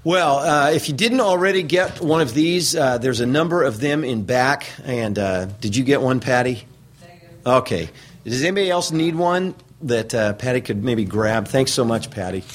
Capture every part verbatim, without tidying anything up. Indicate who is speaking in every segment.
Speaker 1: Well, uh, if you didn't already get one of these, uh, there's a number of them in back. And uh, did you get one, Patty? Okay. Does anybody else need one that uh, Patty could maybe grab? Thanks so much, Patty.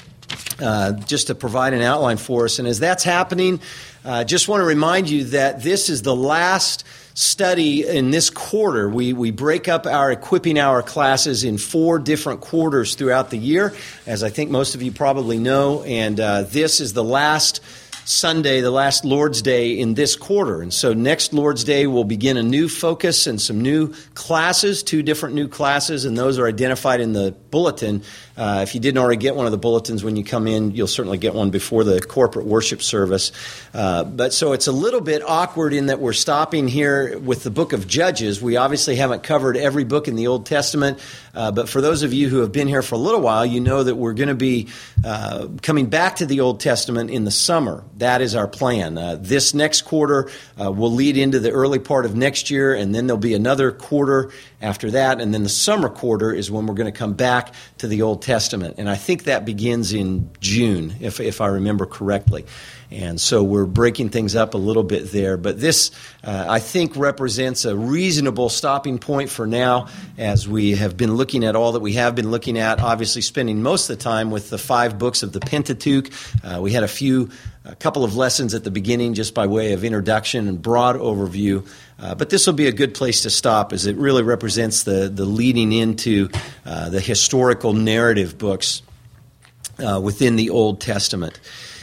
Speaker 1: Uh, just to provide an outline for us. And as that's happening, I uh, just want to remind you that this is the last study in this quarter. We we break up our Equipping Hour classes in four different quarters throughout the year, as I think most of you probably know, and uh, this is the last Sunday, the last Lord's Day in this quarter. And so next Lord's Day we'll begin a new focus and some new classes, two different new classes, and those are identified in the bulletin. Uh, if you didn't already get one of the bulletins when you come in, you'll certainly get one before the corporate worship service. Uh, but so it's a little bit awkward in that we're stopping here with the book of Judges. We obviously haven't covered every book in the Old Testament, uh, but for those of you who have been here for a little while, you know that we're going to be uh, coming back to the Old Testament in the summer. That is our plan. Uh, this next quarter uh, will lead into the early part of next year, and then there'll be another quarter after that, and then the summer quarter is when we're going to come back to the Old Testament. And I think that begins in June, if if I remember correctly. And so we're breaking things up a little bit there. But this, uh, I think, represents a reasonable stopping point for now, as we have been looking at all that we have been looking at, obviously spending most of the time with the five books of the Pentateuch. Uh, we had a few, a couple of lessons at the beginning just by way of introduction and broad overview. Uh, but this will be a good place to stop, as it really represents the, the leading into uh, the historical narrative books uh, within the Old Testament.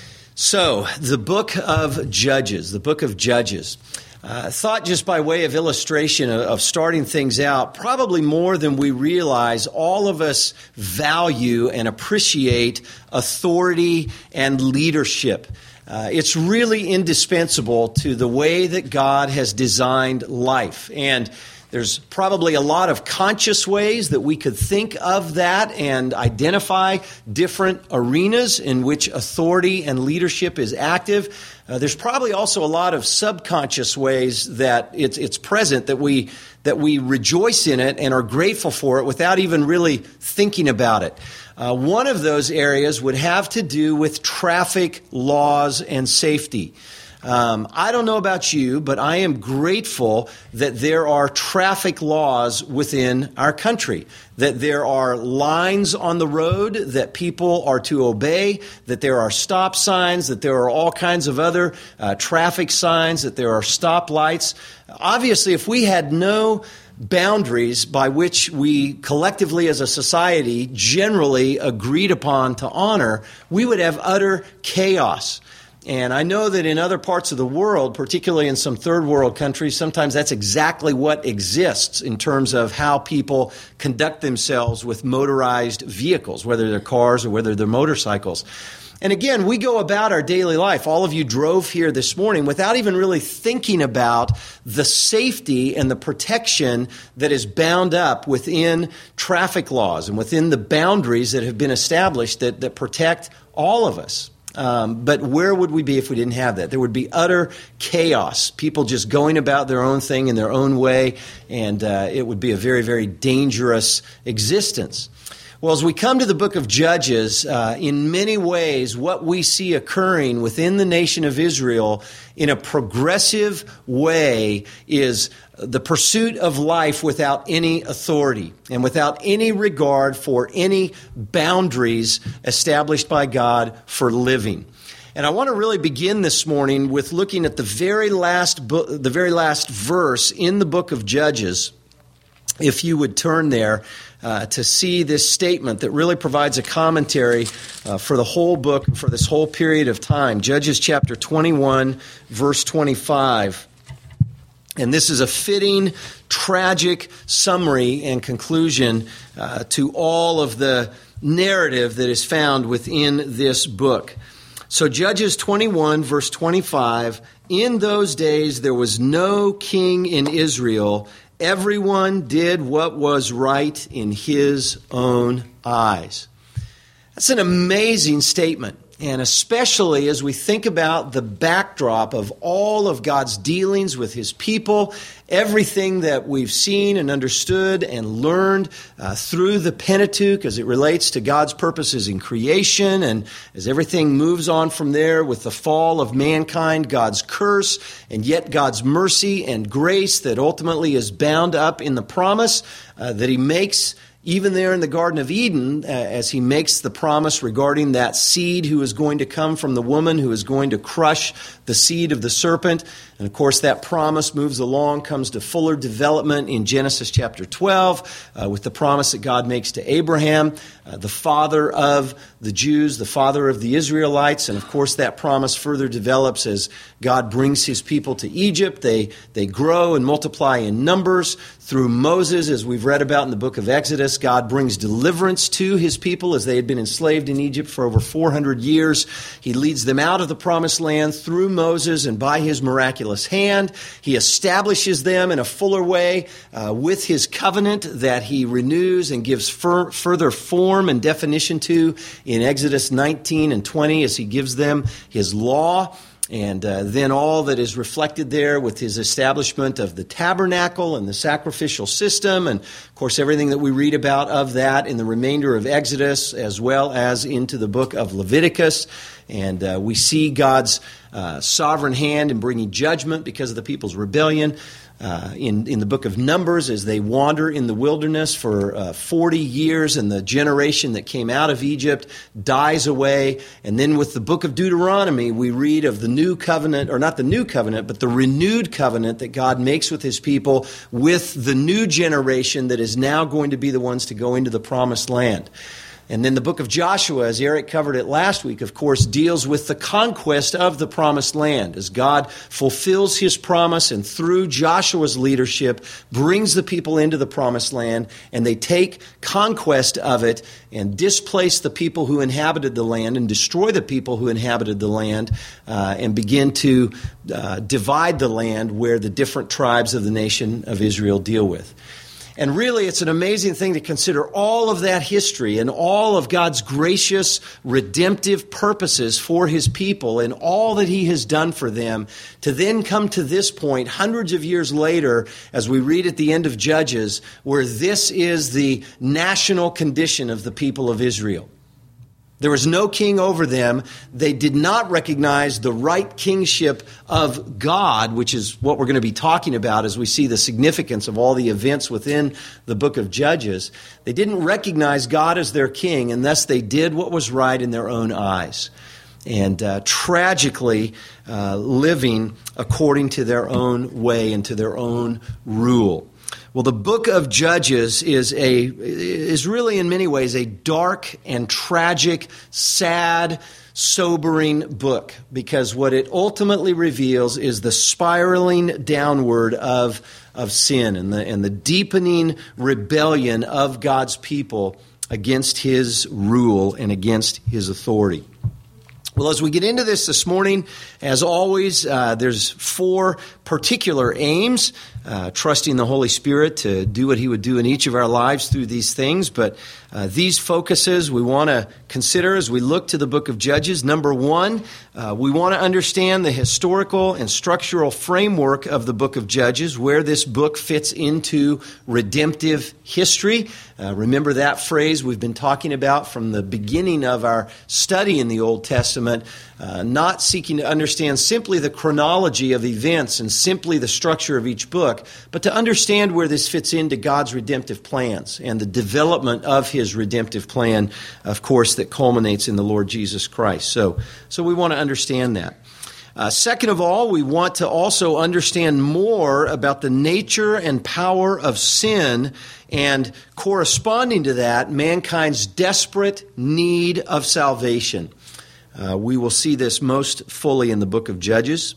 Speaker 1: So, the book of Judges, the book of Judges. Uh, thought just by way of illustration of, of starting things out, probably more than we realize, all of us value and appreciate authority and leadership. Uh, it's really indispensable to the way that God has designed life. And there's probably a lot of conscious ways that we could think of that and identify different arenas in which authority and leadership is active. Uh, there's probably also a lot of subconscious ways that it's it's present, that we that we rejoice in it and are grateful for it without even really thinking about it. Uh, one of those areas would have to do with traffic laws and safety. Um, I don't know about you, but I am grateful that there are traffic laws within our country, that there are lines on the road that people are to obey, that there are stop signs, that there are all kinds of other uh, traffic signs, that there are stop lights. Obviously, if we had no boundaries by which we collectively as a society generally agreed upon to honor, we would have utter chaos. And I know that in other parts of the world, particularly in some third world countries, sometimes that's exactly what exists in terms of how people conduct themselves with motorized vehicles, whether they're cars or whether they're motorcycles. And again, we go about our daily life. All of you drove here this morning without even really thinking about the safety and the protection that is bound up within traffic laws and within the boundaries that have been established that, that protect all of us. Um, but where would we be if we didn't have that? There would be utter chaos, people just going about their own thing in their own way, and uh, it would be a very, very dangerous existence. Well, as we come to the book of Judges, uh, in many ways, what we see occurring within the nation of Israel in a progressive way is the pursuit of life without any authority and without any regard for any boundaries established by God for living. And I want to really begin this morning with looking at the very last book, the very last verse in the book of Judges. If you would turn there uh, to see this statement that really provides a commentary uh, for the whole book, for this whole period of time. Judges chapter twenty-one, verse twenty-five. And this is a fitting, tragic summary and conclusion uh, to all of the narrative that is found within this book. So Judges twenty-one, verse twenty-five, in those days there was no king in Israel. Everyone did what was right in his own eyes. That's an amazing statement. And especially as we think about the backdrop of all of God's dealings with his people, everything that we've seen and understood and learned uh, through the Pentateuch as it relates to God's purposes in creation, and as everything moves on from there with the fall of mankind, God's curse, and yet God's mercy and grace that ultimately is bound up in the promise uh, that he makes even there in the Garden of Eden, uh, as he makes the promise regarding that seed who is going to come from the woman who is going to crush the seed of the serpent. And of course, that promise moves along, comes to fuller development in Genesis chapter twelve, uh, with the promise that God makes to Abraham, uh, the father of the Jews, the father of the Israelites. And of course, that promise further develops as God brings his people to Egypt. They, they grow and multiply in numbers. Through Moses, as we've read about in the book of Exodus, God brings deliverance to his people as they had been enslaved in Egypt for over four hundred years. He leads them out of the promised land through Moses, and by his miraculous hand, he establishes them in a fuller way uh, with his covenant that he renews and gives fur- further form and definition to in Exodus nineteen and twenty as he gives them his law. And uh, then all that is reflected there with his establishment of the tabernacle and the sacrificial system, and of course everything that we read about of that in the remainder of Exodus as well as into the book of Leviticus. And uh, we see God's uh, sovereign hand in bringing judgment because of the people's rebellion. Uh, in, in the book of Numbers, as they wander in the wilderness for uh, forty years, and the generation that came out of Egypt dies away. And then with the book of Deuteronomy, we read of the new covenant, or not the new covenant, but the renewed covenant that God makes with his people with the new generation that is now going to be the ones to go into the promised land. And then the book of Joshua, as Eric covered it last week, of course, deals with the conquest of the promised land as God fulfills his promise and through Joshua's leadership brings the people into the promised land, and they take conquest of it and displace the people who inhabited the land and destroy the people who inhabited the land uh, and begin to uh, divide the land where the different tribes of the nation of Israel deal with. And really, it's an amazing thing to consider all of that history and all of God's gracious, redemptive purposes for his people and all that he has done for them, to then come to this point hundreds of years later, as we read at the end of Judges, where this is the national condition of the people of Israel. There was no king over them. They did not recognize the right kingship of God, which is what we're going to be talking about as we see the significance of all the events within the book of Judges. They didn't recognize God as their king, and thus they did what was right in their own eyes. And uh, tragically uh, living according to their own way and to their own rule. Well, the book of Judges is a is really in many ways a dark and tragic, sad, sobering book, because what it ultimately reveals is the spiraling downward of of sin and the and the deepening rebellion of God's people against his rule and against his authority. Well, as we get into this this morning, as always, uh, there's four particular aims, uh, trusting the Holy Spirit to do what he would do in each of our lives through these things. But uh, these focuses we want to consider as we look to the book of Judges. Number one, uh, we want to understand the historical and structural framework of the book of Judges, where this book fits into redemptive history. Uh, remember that phrase we've been talking about from the beginning of our study in the Old Testament, uh, not seeking to understand simply the chronology of events and simply the structure of each book, but to understand where this fits into God's redemptive plans and the development of his redemptive plan, of course, that culminates in the Lord Jesus Christ. So, so we want to understand that. Uh, second of all, we want to also understand more about the nature and power of sin, and corresponding to that, mankind's desperate need of salvation. Uh, we will see this most fully in the book of Judges.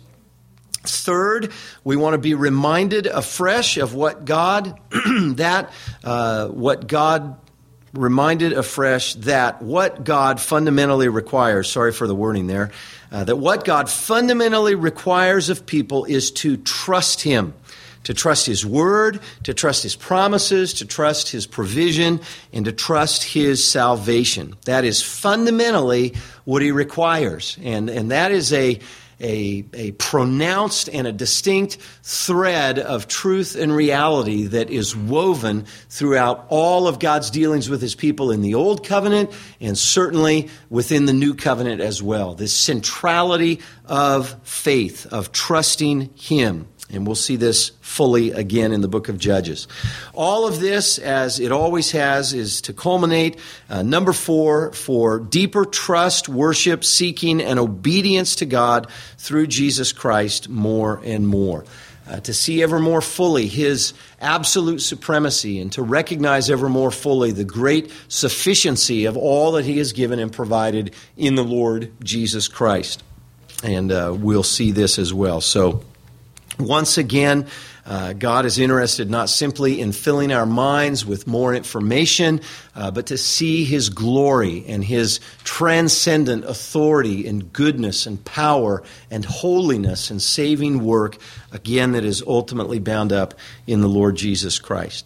Speaker 1: Third, we want to be reminded afresh of what God that uh, what God reminded afresh that what God fundamentally requires. Sorry for the wording there. Uh, that what God fundamentally requires of people is to trust him. to trust His Word, to trust His promises, to trust His provision, and to trust His salvation. That is fundamentally what He requires. And, and that is a, a, a pronounced and a distinct thread of truth and reality that is woven throughout all of God's dealings with His people in the Old Covenant and certainly within the New Covenant as well. This centrality of faith, of trusting Him. And we'll see this fully again in the book of Judges. All of this, as it always has, is to culminate, uh, number four, for deeper trust, worship, seeking, and obedience to God through Jesus Christ more and more. Uh, to see ever more fully His absolute supremacy and to recognize ever more fully the great sufficiency of all that He has given and provided in the Lord Jesus Christ. And uh, we'll see this as well. So, once again, uh, God is interested not simply in filling our minds with more information, uh, but to see His glory and His transcendent authority and goodness and power and holiness and saving work, again, that is ultimately bound up in the Lord Jesus Christ.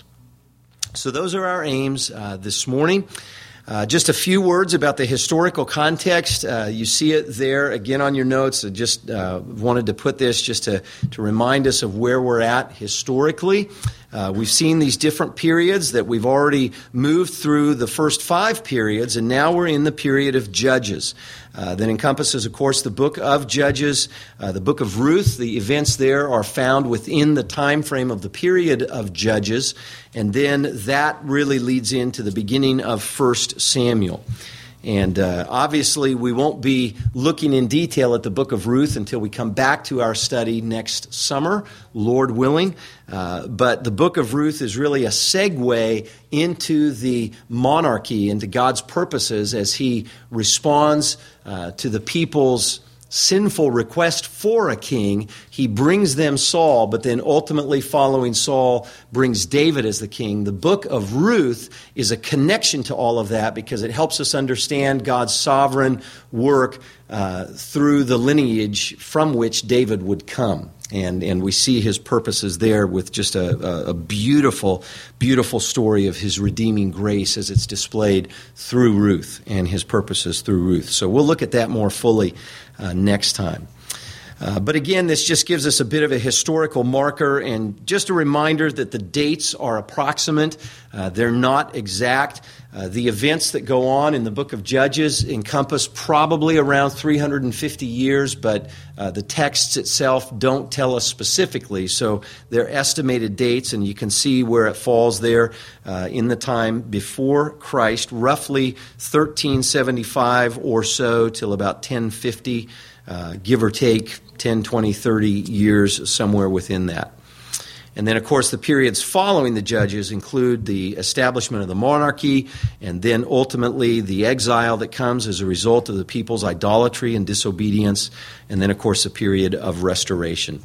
Speaker 1: So those are our aims uh, this morning. Uh, just a few words about the historical context. Uh, you see it there again on your notes. I just uh, wanted to put this just to, to remind us of where we're at historically. Uh, we've seen these different periods that we've already moved through the first five periods, and now we're in the period of Judges. Uh, that encompasses, of course, the book of Judges, uh, the book of Ruth. The events there are found within the time frame of the period of Judges, and then that really leads into the beginning of First Samuel. And uh, obviously, we won't be looking in detail at the book of Ruth until we come back to our study next summer, Lord willing. Uh, but the book of Ruth is really a segue into the monarchy, into God's purposes as He responds uh, to the people's sinful request for a king. He brings them Saul, but then ultimately following Saul brings David as the king. The book of Ruth is a connection to all of that because it helps us understand God's sovereign work uh, through the lineage from which David would come. And and we see His purposes there with just a, a beautiful, beautiful story of His redeeming grace as it's displayed through Ruth and His purposes through Ruth. So we'll look at that more fully uh, next time. Uh, but again, this just gives us a bit of a historical marker and just a reminder that the dates are approximate. Uh, they're not exact. Uh, the events that go on in the book of Judges encompass probably around three hundred fifty years, but uh, the texts itself don't tell us specifically. So they're estimated dates, and you can see where it falls there uh, in the time before Christ, roughly thirteen seventy-five or so till about ten fifty, uh, give or take ten, twenty, thirty years, somewhere within that. And then, of course, the periods following the Judges include the establishment of the monarchy and then ultimately the exile that comes as a result of the people's idolatry and disobedience, and then, of course, the period of restoration.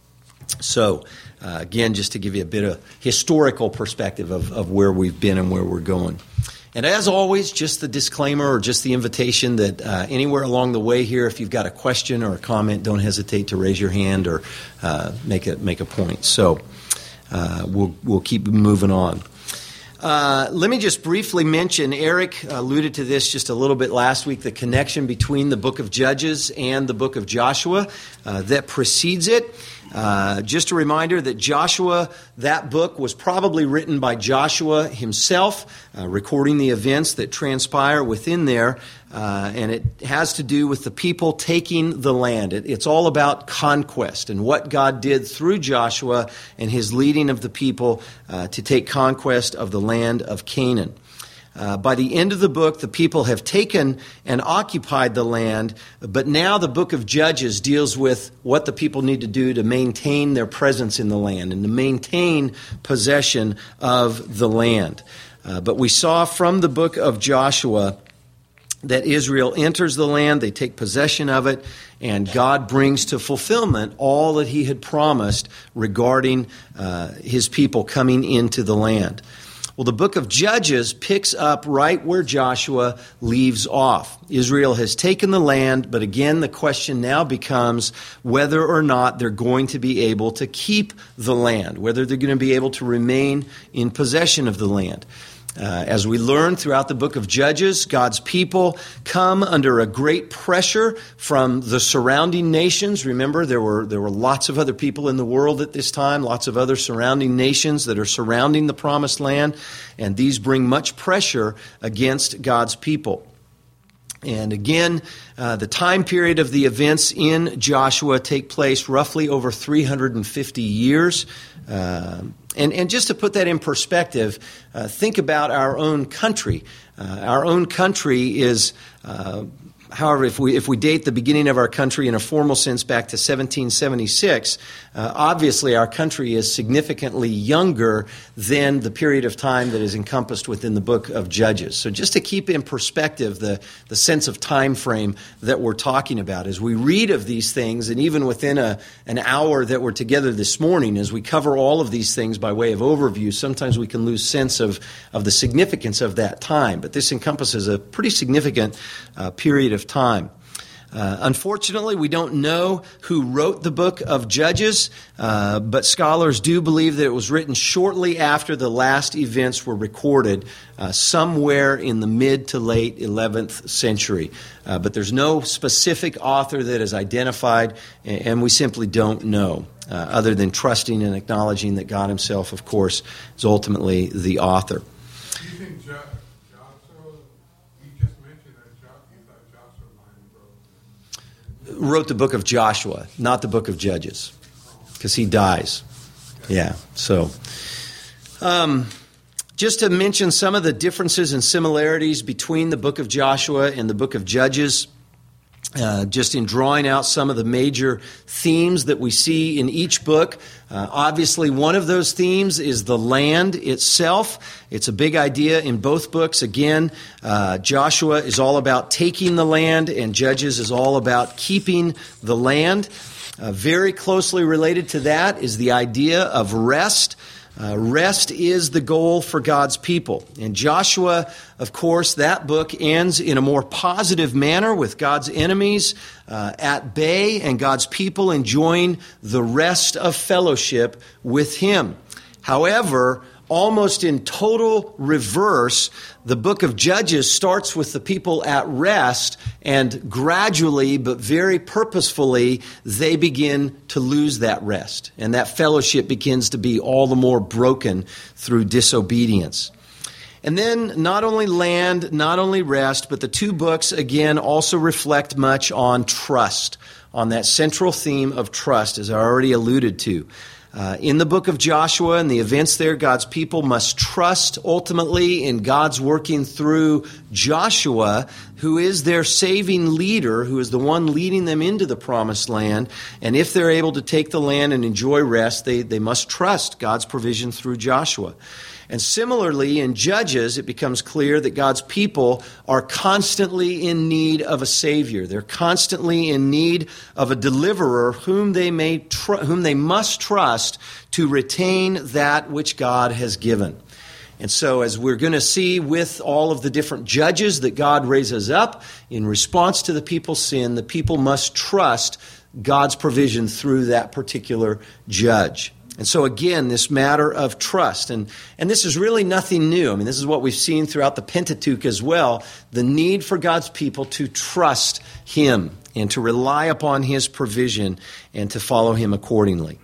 Speaker 1: So, uh, again, just to give you a bit of historical perspective of, of where we've been and where we're going. And as always, just the disclaimer or just the invitation that uh, anywhere along the way here, if you've got a question or a comment, don't hesitate to raise your hand or uh, make a make a point. So uh, we'll we'll keep moving on. Uh, let me just briefly mention, Eric alluded to this just a little bit last week, the connection between the book of Judges and the book of Joshua uh, that precedes it. Uh, just a reminder that Joshua, that book was probably written by Joshua himself, uh, recording the events that transpire within there, uh, and it has to do with the people taking the land. It, it's all about conquest and what God did through Joshua and his leading of the people uh, to take conquest of the land of Canaan. Uh, by the end of the book, the people have taken and occupied the land, but now the book of Judges deals with what the people need to do to maintain their presence in the land and to maintain possession of the land. Uh, but we saw from the book of Joshua that Israel enters the land, they take possession of it, and God brings to fulfillment all that He had promised regarding uh, His people coming into the land. Well, the book of Judges picks up right where Joshua leaves off. Israel has taken the land, but again, the question now becomes whether or not they're going to be able to keep the land, whether they're going to be able to remain in possession of the land. Uh, as we learn throughout the book of Judges, God's people come under a great pressure from the surrounding nations. Remember, there were there were lots of other people in the world at this time, lots of other surrounding nations that are surrounding the promised land, and these bring much pressure against God's people. And again, uh, the time period of the events in Joshua take place roughly over three hundred fifty years. Uh, and, and just to put that in perspective, uh, think about our own country. Uh, our own country is... Uh, However, if we if we date the beginning of our country in a formal sense back to seventeen seventy-six, uh, obviously our country is significantly younger than the period of time that is encompassed within the book of Judges. So just to keep in perspective the, the sense of time frame that we're talking about, as we read of these things, and even within a, an hour that we're together this morning, as we cover all of these things by way of overview, sometimes we can lose sense of, of the significance of that time. But this encompasses a pretty significant uh, period of time. Uh, unfortunately, we don't know who wrote the book of Judges, uh, but scholars do believe that it was written shortly after the last events were recorded, uh, somewhere in the mid to late eleventh century. Uh, but there's no specific author that is identified, and we simply don't know, uh, other than trusting and acknowledging that God himself, of course, is ultimately the author.
Speaker 2: Do you think Joshua, you just mentioned that Joshua
Speaker 1: wrote the book of Joshua, not the book of Judges, because he dies. Yeah, so um, just to mention some of the differences and similarities between the book of Joshua and the book of Judges, uh, just in drawing out some of the major themes that we see in each book. Uh, obviously, one of those themes is the land itself. It's a big idea in both books. Again, uh, Joshua is all about taking the land, and Judges is all about keeping the land. Uh, very closely related to that is the idea of rest. Uh, rest is the goal for God's people. And Joshua, of course, that book ends in a more positive manner with God's enemies uh, at bay and God's people enjoying the rest of fellowship with Him. However, almost in total reverse, the book of Judges starts with the people at rest, and gradually, but very purposefully, they begin to lose that rest. And that fellowship begins to be all the more broken through disobedience. And then not only land, not only rest, but the two books, again, also reflect much on trust, on that central theme of trust, as I already alluded to. Uh, in the book of Joshua and the events there, God's people must trust ultimately in God's working through Joshua, who is their saving leader, who is the one leading them into the promised land. And if they're able to take the land and enjoy rest, they, they must trust God's provision through Joshua. And similarly, in Judges, it becomes clear that God's people are constantly in need of a Savior. They're constantly in need of a deliverer whom they may tr- whom they must trust to retain that which God has given. And so, as we're going to see with all of the different judges that God raises up, in response to the people's sin, the people must trust God's provision through that particular judge. And so again, this matter of trust, and, and this is really nothing new. I mean, this is what we've seen throughout the Pentateuch as well, the need for God's people to trust Him and to rely upon His provision and to follow Him accordingly.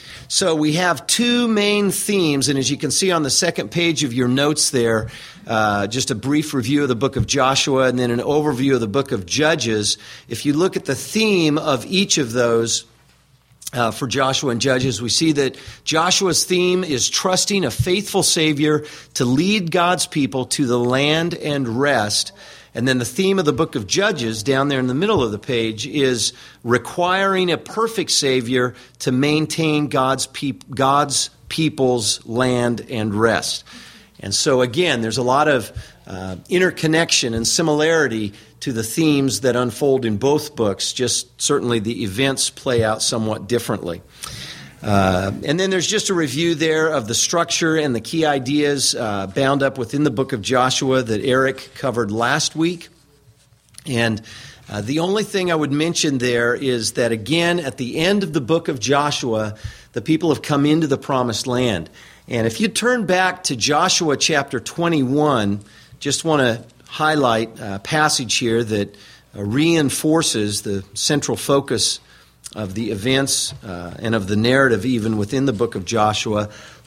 Speaker 1: So we have two main themes, and as you can see on the second page of your notes there, uh, just a brief review of the book of Joshua and then an overview of the book of Judges. If you look at the theme of each of those, Uh, for Joshua and Judges, we see that Joshua's theme is trusting a faithful Savior to lead God's people to the land and rest. And then the theme of the book of Judges, down there in the middle of the page, is requiring a perfect Savior to maintain God's, peop- God's people's land and rest. And so again, there's a lot of uh, interconnection and similarity to the themes that unfold in both books, just certainly the events play out somewhat differently. Uh, and then there's just a review there of the structure and the key ideas uh, bound up within the book of Joshua that Eric covered last week. And uh, the only thing I would mention there is that, again, at the end of the book of Joshua, the people have come into the promised land. And if you turn back to Joshua chapter twenty-one, just want to highlight a passage here that uh, reinforces the central focus of the events uh, and of the narrative even within the book of Joshua.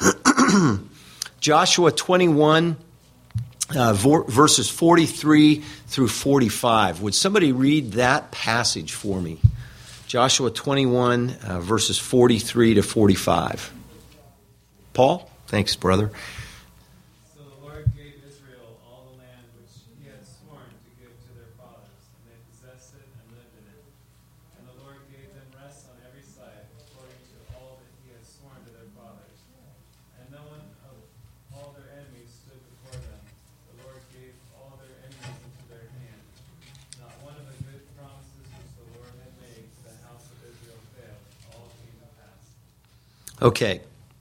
Speaker 1: Joshua twenty-one, uh, verses forty-three through forty-five. Would somebody read that passage for me? Joshua twenty-one, uh, verses forty-three to forty-five. Paul? Thanks, brother.
Speaker 3: So the Lord gave Israel all the land which he had sworn to give to their fathers, and they possessed it and lived in it. And the Lord gave them rest on every side, according to all that he had sworn to their fathers. And no one of all their enemies stood before them. The Lord gave all their enemies into their hand. Not one of the good promises which the Lord had made to the house of Israel failed. All came to pass.
Speaker 1: Okay.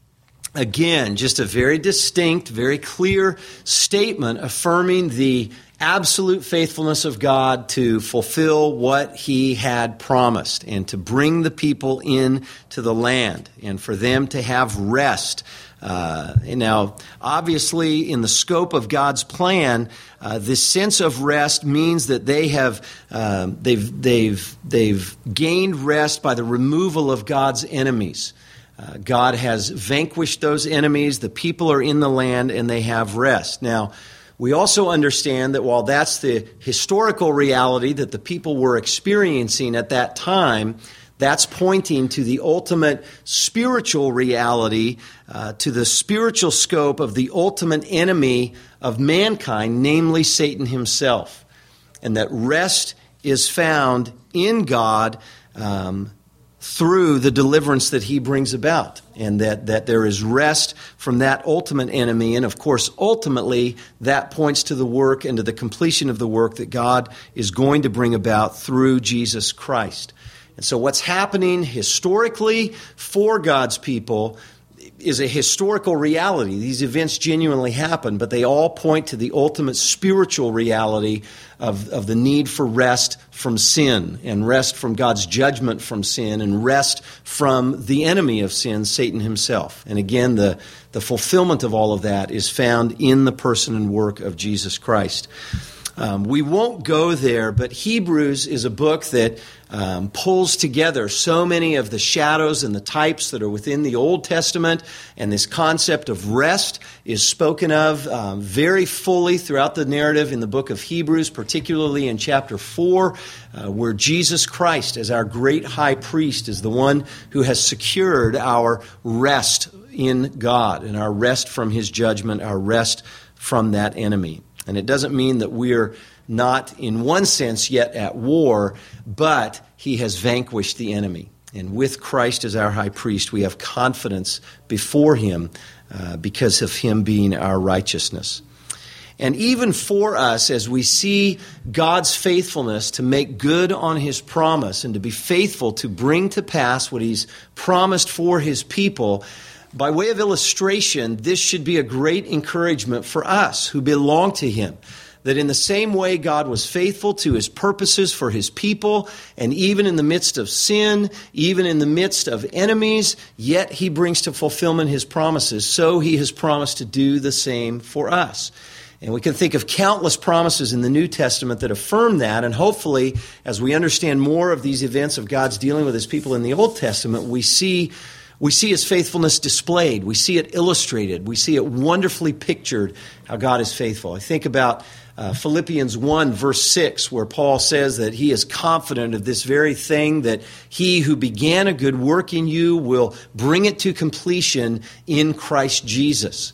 Speaker 1: Again, just a very distinct, very clear statement affirming the absolute faithfulness of God to fulfill what he had promised and to bring the people in to the land and for them to have rest. Uh, now, obviously, in the scope of God's plan, uh, this sense of rest means that they have uh, they've they've they've gained rest by the removal of God's enemies. Uh, God has vanquished those enemies. The people are in the land and they have rest. Now, we also understand that while that's the historical reality that the people were experiencing at that time, that's pointing to the ultimate spiritual reality, uh, to the spiritual scope of the ultimate enemy of mankind, namely Satan himself. And that rest is found in God um, through the deliverance that he brings about, and that, that there is rest from that ultimate enemy. And of course, ultimately, that points to the work and to the completion of the work that God is going to bring about through Jesus Christ. And so what's happening historically for God's people is a historical reality. These events genuinely happen, but they all point to the ultimate spiritual reality of, of the need for rest from sin, and rest from God's judgment from sin, and rest from the enemy of sin, Satan himself. And again, the, the fulfillment of all of that is found in the person and work of Jesus Christ. Um, we won't go there, but Hebrews is a book that um, pulls together so many of the shadows and the types that are within the Old Testament, and this concept of rest is spoken of um, very fully throughout the narrative in the book of Hebrews, particularly in chapter four, uh, where Jesus Christ, as our great high priest, is the one who has secured our rest in God and our rest from his judgment, our rest from that enemy. And it doesn't mean that we're not, in one sense, yet at war, but he has vanquished the enemy. And with Christ as our high priest, we have confidence before him uh, because of him being our righteousness. And even for us, as we see God's faithfulness to make good on his promise and to be faithful to bring to pass what he's promised for his people, by way of illustration, this should be a great encouragement for us who belong to him. That in the same way God was faithful to his purposes for his people, and even in the midst of sin, even in the midst of enemies, yet he brings to fulfillment his promises, so he has promised to do the same for us. And we can think of countless promises in the New Testament that affirm that, and hopefully, as we understand more of these events of God's dealing with his people in the Old Testament, we see We see his faithfulness displayed. We see it illustrated. We see it wonderfully pictured how God is faithful. I think about uh, Philippians one, verse six, where Paul says that he is confident of this very thing, that he who began a good work in you will bring it to completion in Christ Jesus.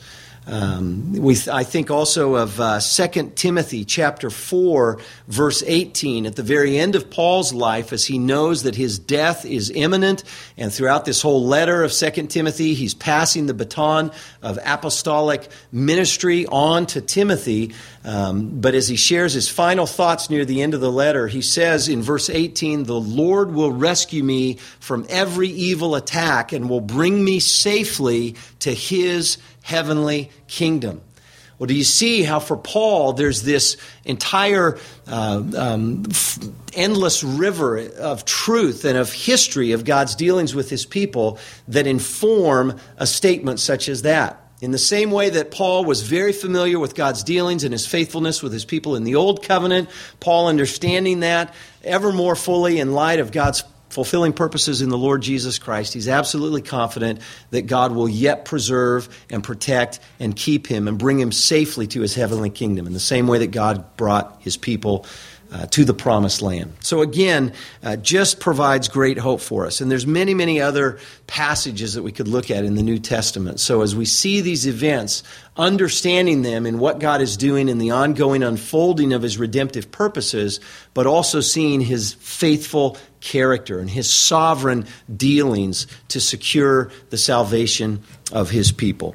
Speaker 1: Um, we, I think also of uh, Second Timothy chapter four, verse eighteen, at the very end of Paul's life, as he knows that his death is imminent, and throughout this whole letter of Second Timothy, he's passing the baton of apostolic ministry on to Timothy. Um, but as he shares his final thoughts near the end of the letter, he says in verse eighteen, "The Lord will rescue me from every evil attack and will bring me safely to his heavenly kingdom." Well, do you see how for Paul there's this entire uh, um, f- endless river of truth and of history of God's dealings with his people that inform a statement such as that? In the same way that Paul was very familiar with God's dealings and his faithfulness with his people in the Old Covenant, Paul understanding that ever more fully in light of God's fulfilling purposes in the Lord Jesus Christ, he's absolutely confident that God will yet preserve and protect and keep him and bring him safely to his heavenly kingdom in the same way that God brought his people uh, to the promised land. So again, uh, just provides great hope for us. And there's many, many other passages that we could look at in the New Testament. So as we see these events, understanding them and what God is doing in the ongoing unfolding of his redemptive purposes, but also seeing his faithful character and his sovereign dealings to secure the salvation of his people.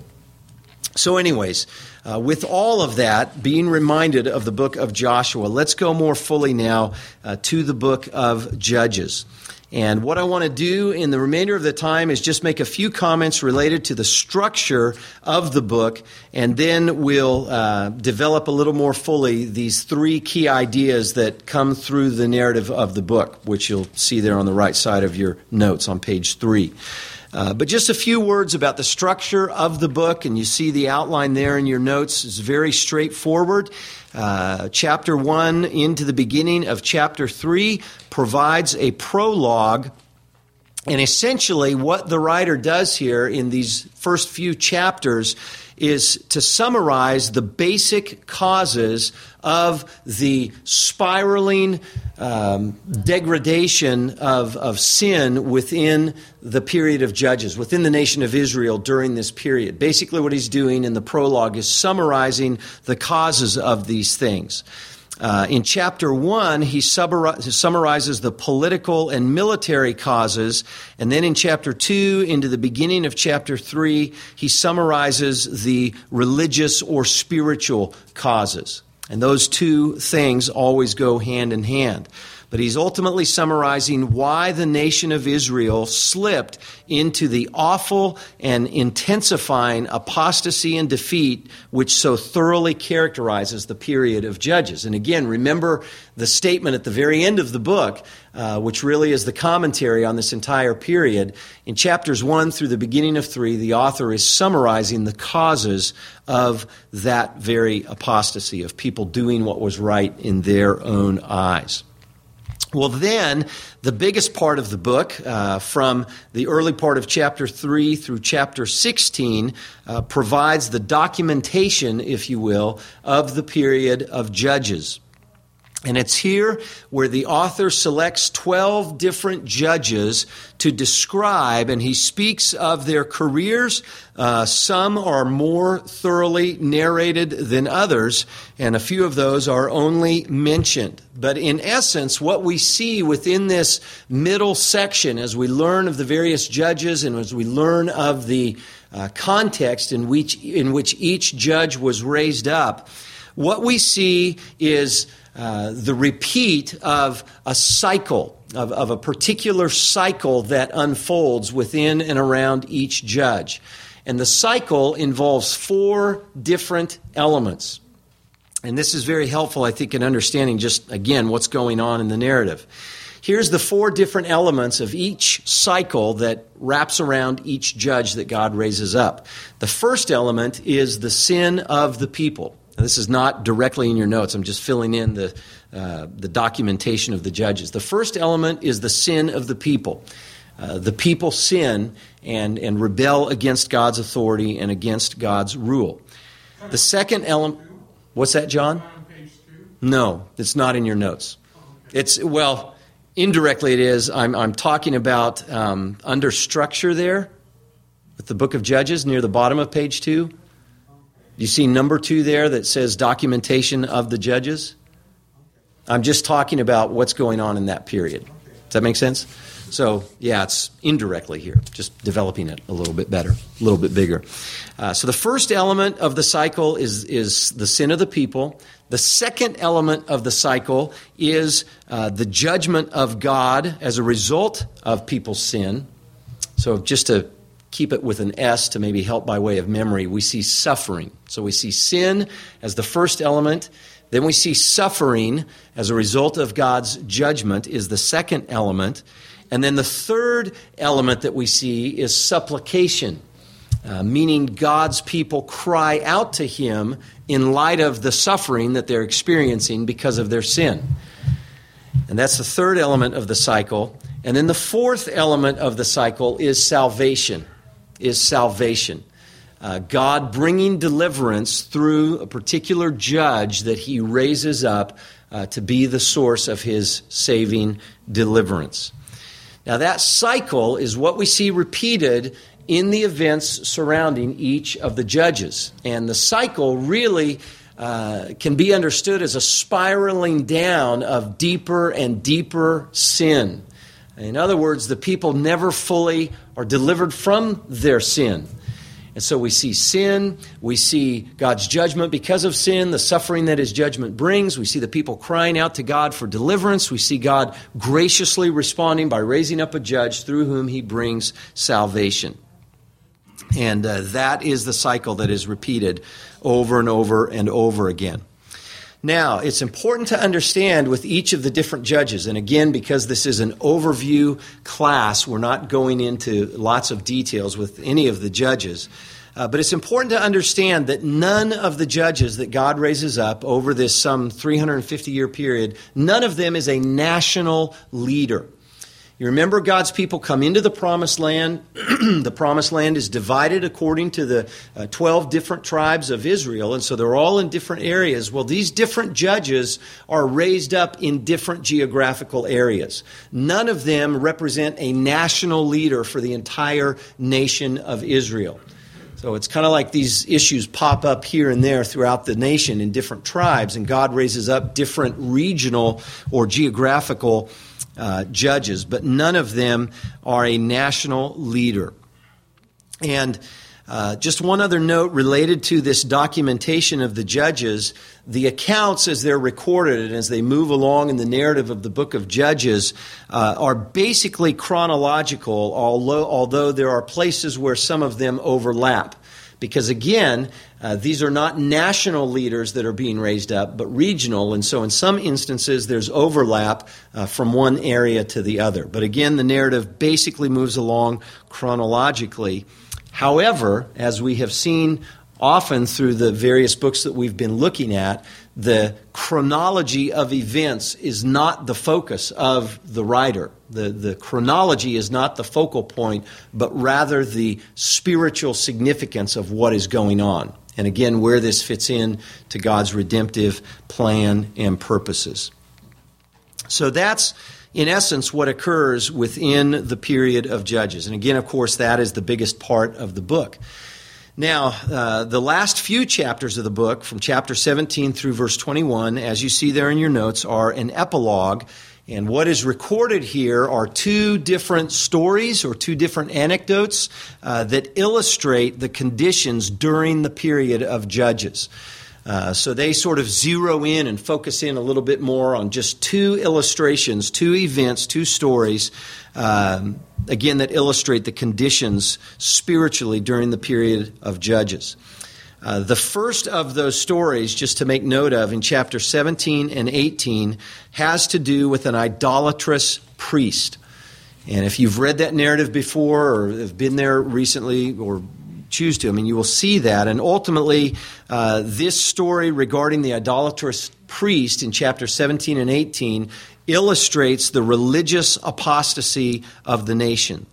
Speaker 1: So anyways, uh, with all of that, being reminded of the book of Joshua, let's go more fully now uh, to the book of Judges. And what I want to do in the remainder of the time is just make a few comments related to the structure of the book, and then we'll uh, develop a little more fully these three key ideas that come through the narrative of the book, which you'll see there on the right side of your notes on page three. Uh, but just a few words about the structure of the book, and you see the outline there in your notes. It's very straightforward. Uh, chapter one into the beginning of chapter three provides a prologue. And essentially what the writer does here in these first few chapters is to summarize the basic causes of the spiraling um, degradation of, of sin within the period of Judges, within the nation of Israel during this period. Basically what he's doing in the prologue is summarizing the causes of these things. Uh, in chapter one, he summarizes the political and military causes, and then in chapter two, into the beginning of chapter three, he summarizes the religious or spiritual causes. And those two things always go hand in hand. But he's ultimately summarizing why the nation of Israel slipped into the awful and intensifying apostasy and defeat which so thoroughly characterizes the period of Judges. And again, remember the statement at the very end of the book, uh, which really is the commentary on this entire period. In chapters one through the beginning of three, the author is summarizing the causes of that very apostasy, of people doing what was right in their own eyes. Well, then, the biggest part of the book, uh, from the early part of chapter three through chapter sixteen, uh, provides the documentation, if you will, of the period of Judges. And it's here where the author selects twelve different judges to describe, and he speaks of their careers. Uh, some are more thoroughly narrated than others, and a few of those are only mentioned. But in essence, what we see within this middle section, as we learn of the various judges and as we learn of the uh, context in which, in which each judge was raised up, what we see is Uh, the repeat of a cycle, of, of a particular cycle that unfolds within and around each judge. And the cycle involves four different elements. And this is very helpful, I think, in understanding just, again, what's going on in the narrative. Here's the four different elements of each cycle that wraps around each judge that God raises up. The first element is the sin of the people. Now, this is not directly in your notes. I'm just filling in the uh, the documentation of the judges. The first element is the sin of the people. Uh, the people sin and, and rebel against God's authority and against God's rule. The second element... What's that, John? No, it's not in your notes. It's, well, indirectly it is. I'm, I'm talking about um, under structure there with the book of Judges near the bottom of page two. You see number two there that says documentation of the judges? I'm just talking about what's going on in that period. Does that make sense? So, yeah, it's indirectly here, just developing it a little bit better, a little bit bigger. Uh, so the first element of the cycle is, is the sin of the people. The second element of the cycle is uh, the judgment of God as a result of people's sin. So just to keep it with an S to maybe help by way of memory, we see suffering. So we see sin as the first element. Then we see suffering as a result of God's judgment is the second element. And then the third element that we see is supplication, uh, meaning God's people cry out to Him in light of the suffering that they're experiencing because of their sin. And that's the third element of the cycle. And then the fourth element of the cycle is salvation, is salvation. Uh, God bringing deliverance through a particular judge that He raises up uh, to be the source of His saving deliverance. Now that cycle is what we see repeated in the events surrounding each of the judges. And the cycle really uh, can be understood as a spiraling down of deeper and deeper sin. In other words, the people never fully are delivered from their sin. And so we see sin, we see God's judgment because of sin, the suffering that His judgment brings. We see the people crying out to God for deliverance. We see God graciously responding by raising up a judge through whom He brings salvation. And uh, that is the cycle that is repeated over and over and over again. Now, it's important to understand with each of the different judges, and again, because this is an overview class, we're not going into lots of details with any of the judges, uh, but it's important to understand that none of the judges that God raises up over this some three hundred fifty year period, none of them is a national leader. You remember God's people come into the promised land. The promised land is divided according to the uh, twelve different tribes of Israel, and so they're all in different areas. Well, these different judges are raised up in different geographical areas. None of them represent a national leader for the entire nation of Israel. So it's kind of like these issues pop up here and there throughout the nation in different tribes, and God raises up different regional or geographical Uh, judges, but none of them are a national leader. And uh, just one other note related to this documentation of the judges, the accounts as they're recorded and as they move along in the narrative of the book of Judges uh, are basically chronological, although, although there are places where some of them overlap. Because again, uh, these are not national leaders that are being raised up, but regional. And so in some instances, there's overlap uh, from one area to the other. But again, the narrative basically moves along chronologically. However, as we have seen often through the various books that we've been looking at, the chronology of events is not the focus of the writer. The, the chronology is not the focal point, but rather the spiritual significance of what is going on. And again, where this fits in to God's redemptive plan and purposes. So that's, in essence, what occurs within the period of Judges. And again, of course, that is the biggest part of the book. Now, uh, the last few chapters of the book, from chapter seventeen through verse twenty-one, as you see there in your notes, are an epilogue. And what is recorded here are two different stories or two different anecdotes uh, that illustrate the conditions during the period of Judges. Uh, so they sort of zero in and focus in a little bit more on just two illustrations, two events, two stories, um, again, that illustrate the conditions spiritually during the period of Judges. Uh, the first of those stories, just to make note of, in chapter seventeen and eighteen, has to do with an idolatrous priest. And if you've read that narrative before or have been there recently or choose to, I mean, you will see that. And ultimately, uh, this story regarding the idolatrous priest in chapter seventeen and eighteen illustrates the religious apostasy of the nation.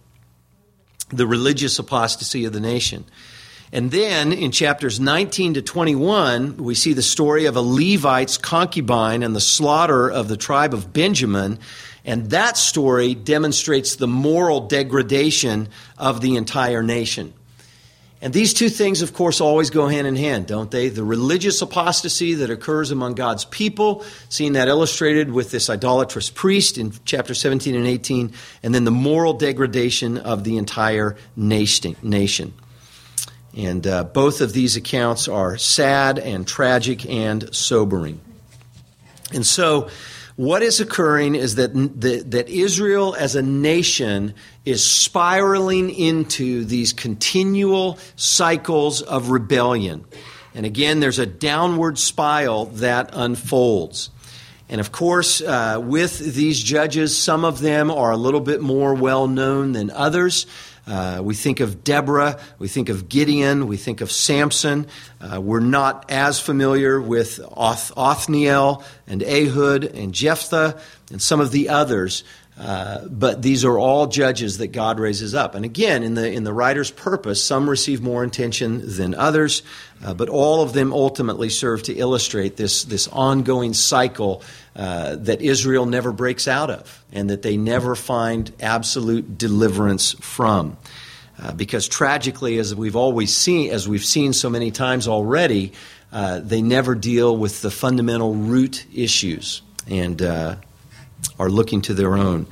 Speaker 1: The religious apostasy of the nation. And then in chapters nineteen to twenty-one, we see the story of a Levite's concubine and the slaughter of the tribe of Benjamin. And that story demonstrates the moral degradation of the entire nation. And these two things, of course, always go hand in hand, don't they? The religious apostasy that occurs among God's people, seeing that illustrated with this idolatrous priest in chapter seventeen and eighteen, and then the moral degradation of the entire nation. And uh, both of these accounts are sad and tragic and sobering. And so what is occurring is that, that, that Israel as a nation is spiraling into these continual cycles of rebellion. And again, there's a downward spiral that unfolds. And of course, uh, with these judges, some of them are a little bit more well-known than others. Uh, we think of Deborah, we think of Gideon, we think of Samson. Uh, we're not as familiar with Oth- Othniel and Ehud and Jephthah and some of the others, uh, but these are all judges that God raises up. And again, in the in the writer's purpose, some receive more attention than others, uh, but all of them ultimately serve to illustrate this, this ongoing cycle uh, that Israel never breaks out of and that they never find absolute deliverance from. Uh, because tragically, as we've always seen, as we've seen so many times already, uh, they never deal with the fundamental root issues and uh, are looking to their own.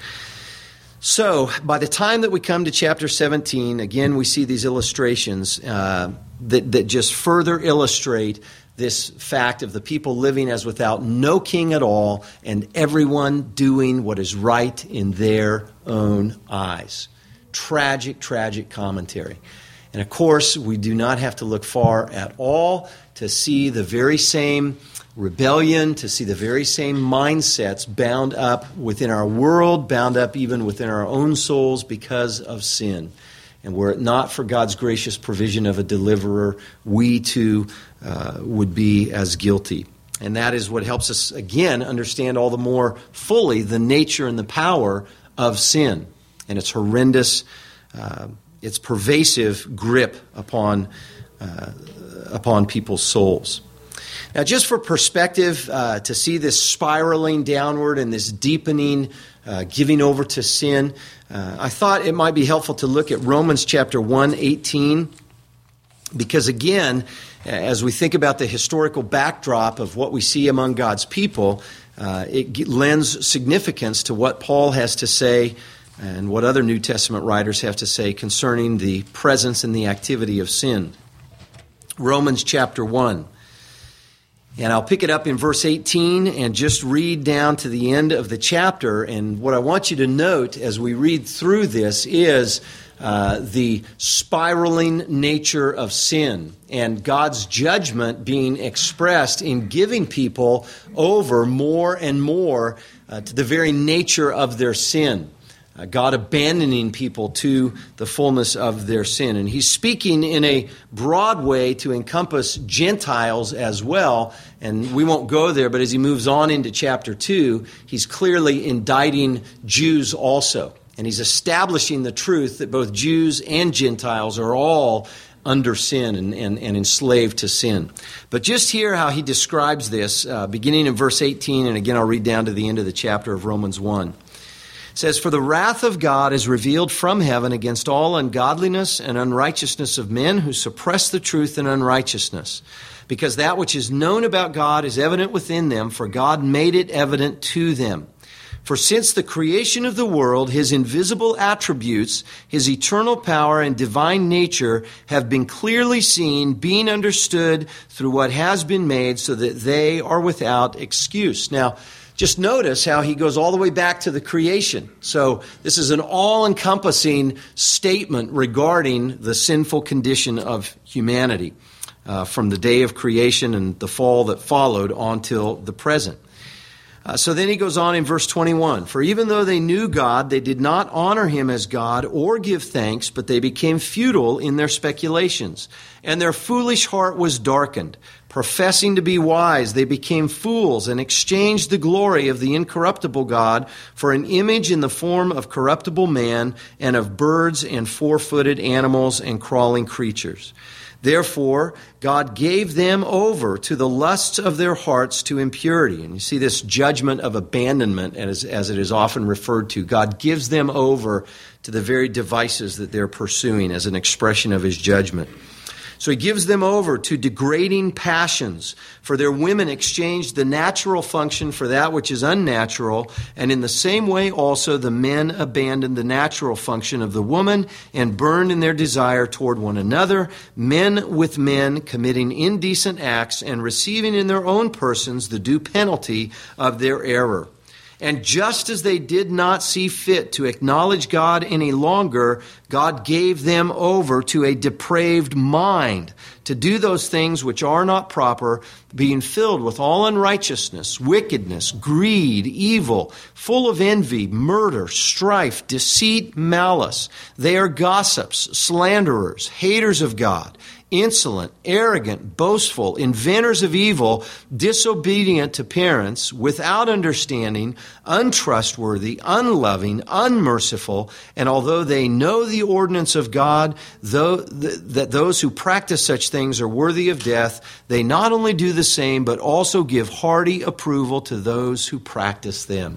Speaker 1: So, by the time that we come to chapter seventeen, again, we see these illustrations uh, that, that just further illustrate this fact of the people living as without no king at all and everyone doing what is right in their own eyes. Tragic, tragic commentary. And of course, we do not have to look far at all to see the very same rebellion, to see the very same mindsets bound up within our world, bound up even within our own souls because of sin. And were it not for God's gracious provision of a deliverer, we too uh, would be as guilty. And that is what helps us, again, understand all the more fully the nature and the power of sin and its horrendous, uh, its pervasive grip upon uh, upon people's souls. Now, just for perspective, uh, to see this spiraling downward and this deepening, uh, giving over to sin, uh, I thought it might be helpful to look at Romans chapter one, eighteen, because again, as we think about the historical backdrop of what we see among God's people, uh, it lends significance to what Paul has to say and what other New Testament writers have to say concerning the presence and the activity of sin. Romans chapter one. And I'll pick it up in verse eighteen and just read down to the end of the chapter. And what I want you to note as we read through this is uh, the spiraling nature of sin and God's judgment being expressed in giving people over more and more uh, to the very nature of their sin. Uh, God abandoning people to the fullness of their sin. And he's speaking in a broad way to encompass Gentiles as well. And we won't go there, but as he moves on into chapter two, he's clearly indicting Jews also. And he's establishing the truth that both Jews and Gentiles are all under sin and, and, and enslaved to sin. But just hear how he describes this, uh, beginning in verse eighteen, and again I'll read down to the end of the chapter of Romans one. It says, "For the wrath of God is revealed from heaven against all ungodliness and unrighteousness of men who suppress the truth in unrighteousness. Because that which is known about God is evident within them, for God made it evident to them. For since the creation of the world, his invisible attributes, his eternal power and divine nature have been clearly seen, being understood through what has been made, so that they are without excuse." Now, just notice how he goes all the way back to the creation. So this is an all-encompassing statement regarding the sinful condition of humanity uh, from the day of creation and the fall that followed on till the present. Uh, so then he goes on in verse twenty-one. "For even though they knew God, they did not honor him as God or give thanks, but they became futile in their speculations. And their foolish heart was darkened. Professing to be wise, they became fools and exchanged the glory of the incorruptible God for an image in the form of corruptible man and of birds and four-footed animals and crawling creatures. Therefore, God gave them over to the lusts of their hearts to impurity." And you see this judgment of abandonment, as, as it is often referred to. God gives them over to the very devices that they're pursuing as an expression of his judgment. So he gives them over to degrading passions. For their women exchanged the natural function for that which is unnatural, and in the same way also the men abandoned the natural function of the woman and burned in their desire toward one another, men with men committing indecent acts and receiving in their own persons the due penalty of their error. And just as they did not see fit to acknowledge God any longer, God gave them over to a depraved mind to do those things which are not proper, being filled with all unrighteousness, wickedness, greed, evil, full of envy, murder, strife, deceit, malice. They are gossips, slanderers, haters of God, insolent, arrogant, boastful, inventors of evil, disobedient to parents, without understanding, untrustworthy, unloving, unmerciful, and although they know the ordinance of God, though th- that those who practice such things are worthy of death, they not only do the same, but also give hearty approval to those who practice them.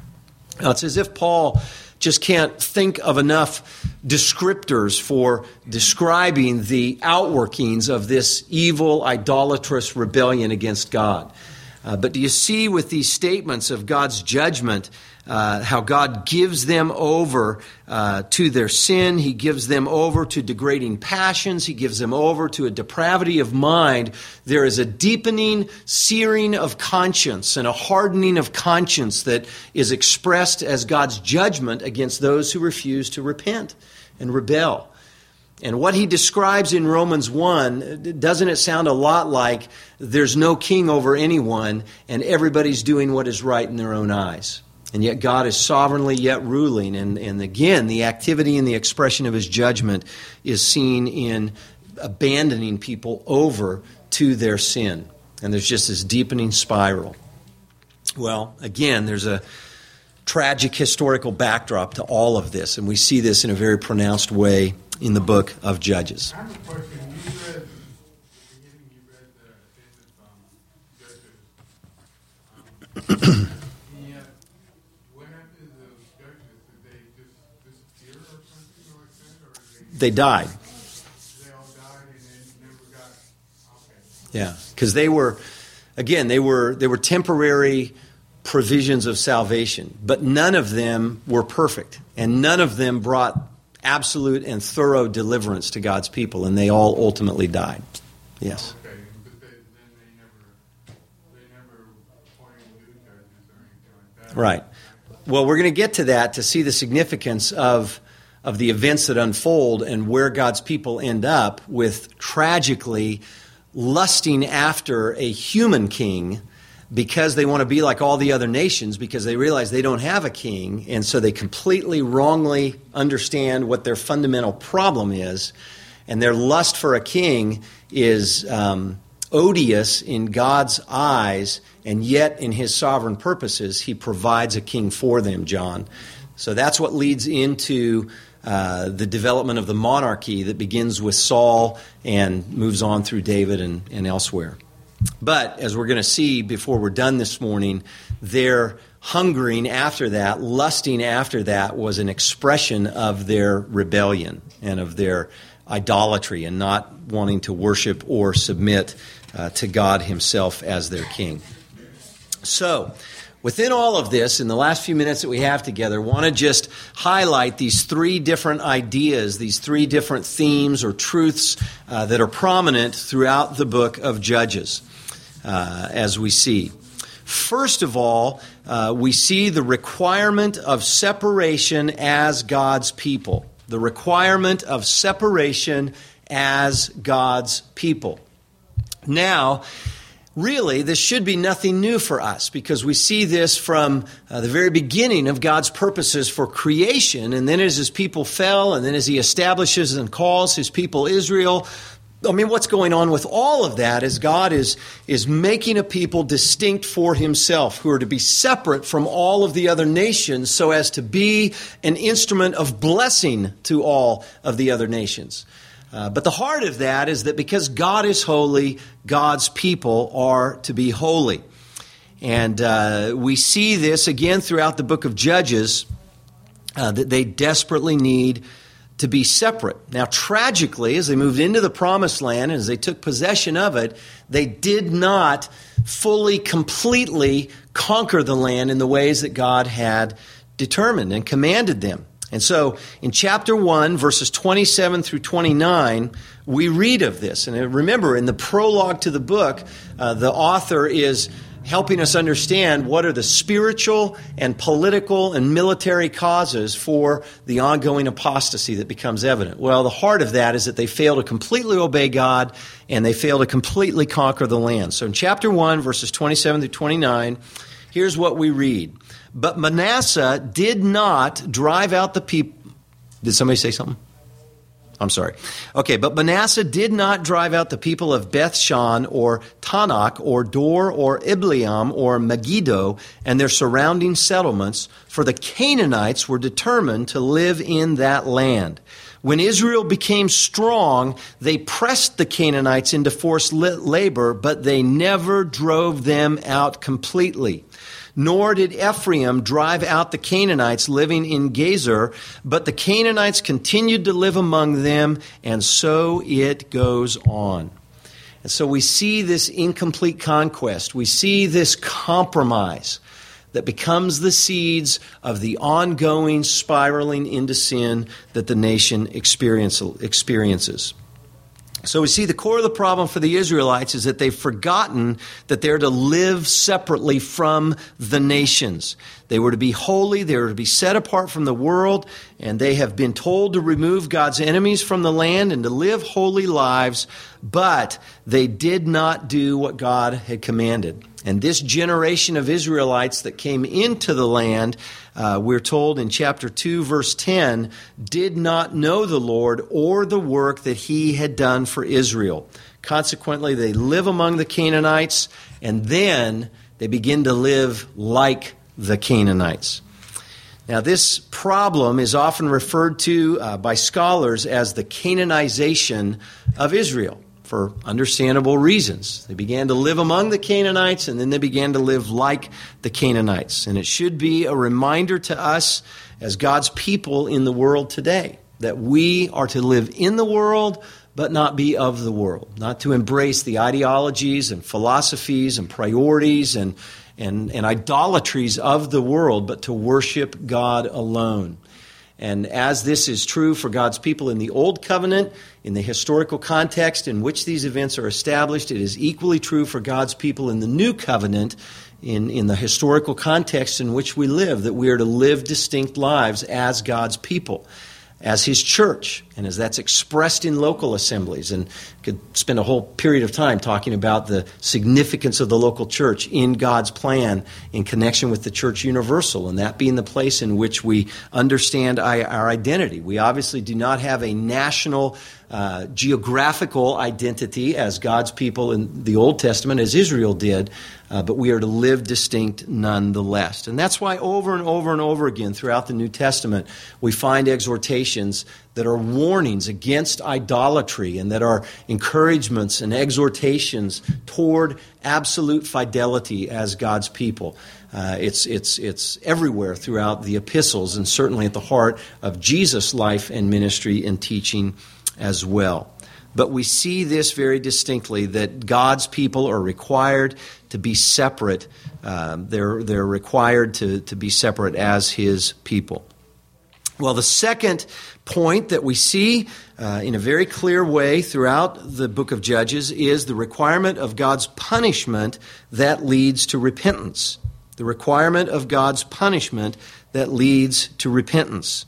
Speaker 1: Now, it's as if Paul just can't think of enough descriptors for describing the outworkings of this evil, idolatrous rebellion against God. Uh, but do you see with these statements of God's judgment, uh, how God gives them over uh, to their sin? He gives them over to degrading passions. He gives them over to a depravity of mind. There is a deepening, searing of conscience and a hardening of conscience that is expressed as God's judgment against those who refuse to repent and rebel. And what he describes in Romans one, doesn't it sound a lot like there's no king over anyone and everybody's doing what is right in their own eyes? And yet God is sovereignly yet ruling. And, and again, the activity and the expression of his judgment is seen in abandoning people over to their sin. And there's just this deepening spiral. Well, again, there's a tragic historical backdrop to all of this. And we see this in a very pronounced way in the book of Judges.
Speaker 2: I have a question. You read, at the beginning, you read the end of um, Judges. Um, and yet, what happened to those judges? Did they just disappear or something like that? Or they,
Speaker 1: They died.
Speaker 2: they all died and then never got... Okay.
Speaker 1: Yeah, because they were, again, they were they were temporary provisions of salvation, but none of them were perfect, and none of them brought absolute and thorough deliverance to God's people, and they all ultimately died. Yes.
Speaker 2: Okay, but they, then they never, they never appointed new judges or anything like that.
Speaker 1: Right. Well, we're going to get to that to see the significance of of the events that unfold and where God's people end up with tragically lusting after a human king because they want to be like all the other nations, because they realize they don't have a king, and so they completely wrongly understand what their fundamental problem is, and their lust for a king is um, odious in God's eyes, and yet in his sovereign purposes, he provides a king for them, John. So that's what leads into uh, the development of the monarchy that begins with Saul and moves on through David and, and elsewhere. But, as we're going to see before we're done this morning, their hungering after that, lusting after that, was an expression of their rebellion and of their idolatry and not wanting to worship or submit uh, to God himself as their king. So, within all of this, in the last few minutes that we have together, I want to just highlight these three different ideas, these three different themes or truths uh, that are prominent throughout the book of Judges, uh, as we see. First of all, uh, we see the requirement of separation as God's people. The requirement of separation as God's people. Now, really, this should be nothing new for us, because we see this from uh, the very beginning of God's purposes for creation, and then as his people fell, and then as he establishes and calls his people Israel. I mean, what's going on with all of that is God is, is making a people distinct for himself, who are to be separate from all of the other nations so as to be an instrument of blessing to all of the other nations. Uh, but the heart of that is that because God is holy, God's people are to be holy. And uh, we see this again throughout the book of Judges, uh, that they desperately need to be separate. Now, tragically, as they moved into the promised land and as they took possession of it, they did not fully, completely conquer the land in the ways that God had determined and commanded them. And so in chapter one, verses twenty-seven through twenty-nine, we read of this. And remember, in the prologue to the book, uh, the author is helping us understand what are the spiritual and political and military causes for the ongoing apostasy that becomes evident. Well, the heart of that is that they fail to completely obey God and they fail to completely conquer the land. So in chapter one, verses twenty-seven through twenty-nine, here's what we read. But Manasseh did not drive out the people. Did somebody say something? I'm sorry. Okay, but Manasseh did not drive out the people of Beth-shan or Tanakh or Dor or Ibleam or Megiddo and their surrounding settlements, for the Canaanites were determined to live in that land. When Israel became strong, they pressed the Canaanites into forced labor, but they never drove them out completely. Nor did Ephraim drive out the Canaanites living in Gezer, but the Canaanites continued to live among them, and so it goes on. And so we see this incomplete conquest. We see this compromise that becomes the seeds of the ongoing spiraling into sin that the nation experience, experiences. So we see the core of the problem for the Israelites is that they've forgotten that they're to live separately from the nations. They were to be holy, they were to be set apart from the world, and they have been told to remove God's enemies from the land and to live holy lives, but they did not do what God had commanded. And this generation of Israelites that came into the land, uh, we're told in chapter two, verse ten, did not know the Lord or the work that he had done for Israel. Consequently, they live among the Canaanites, and then they begin to live like the Canaanites. Now, this problem is often referred to uh, by scholars as the Canaanization of Israel, for understandable reasons. They began to live among the Canaanites, and then they began to live like the Canaanites. And it should be a reminder to us as God's people in the world today that we are to live in the world, but not be of the world. Not to embrace the ideologies and philosophies and priorities and, and, and idolatries of the world, but to worship God alone. And as this is true for God's people in the Old Covenant, in the historical context in which these events are established, it is equally true for God's people in the New Covenant, in, in the historical context in which we live, that we are to live distinct lives as God's people, as His church, and as that's expressed in local assemblies. And could spend a whole period of time talking about the significance of the local church in God's plan in connection with the church universal, and that being the place in which we understand our identity. We obviously do not have a national uh, geographical identity as God's people in the Old Testament, as Israel did, uh, but we are to live distinct nonetheless. And that's why over and over and over again throughout the New Testament we find exhortations that are warnings against idolatry and that are encouragements and exhortations toward absolute fidelity as God's people. Uh, it's, it's, it's everywhere throughout the epistles and certainly at the heart of Jesus' life and ministry and teaching as well. But we see this very distinctly, that God's people are required to be separate. Uh, they're, they're required to, to be separate as His people. Well, the second point that we see uh, in a very clear way throughout the book of Judges is the requirement of God's punishment that leads to repentance. The requirement of God's punishment that leads to repentance.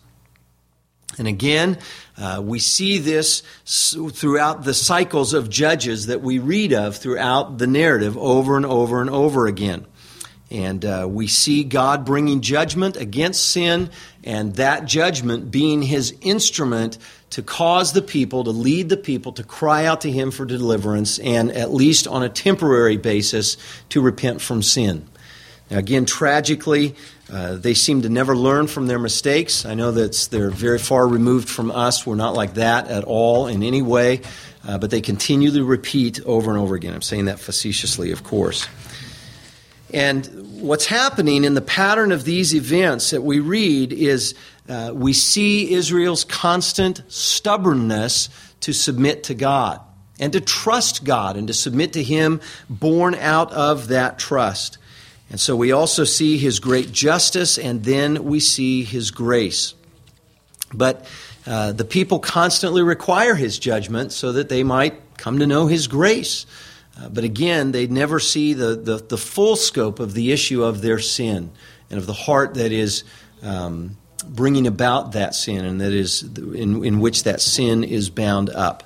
Speaker 1: And again, uh, we see this throughout the cycles of Judges that we read of throughout the narrative over and over and over again. And uh, we see God bringing judgment against sin, and that judgment being His instrument to cause the people, to lead the people to cry out to Him for deliverance, and at least on a temporary basis to repent from sin. Now again, tragically, uh, they seem to never learn from their mistakes. I know that they're very far removed from us. We're not like that at all in any way, uh, but they continually repeat over and over again. I'm saying that facetiously, of course. And what's happening in the pattern of these events that we read is uh, we see Israel's constant stubbornness to submit to God and to trust God and to submit to Him, born out of that trust. And so we also see His great justice, and then we see His grace. But uh, the people constantly require His judgment so that they might come to know His grace. Uh, but again, they never see the, the, the full scope of the issue of their sin and of the heart that is um, bringing about that sin, and that is in, in which that sin is bound up.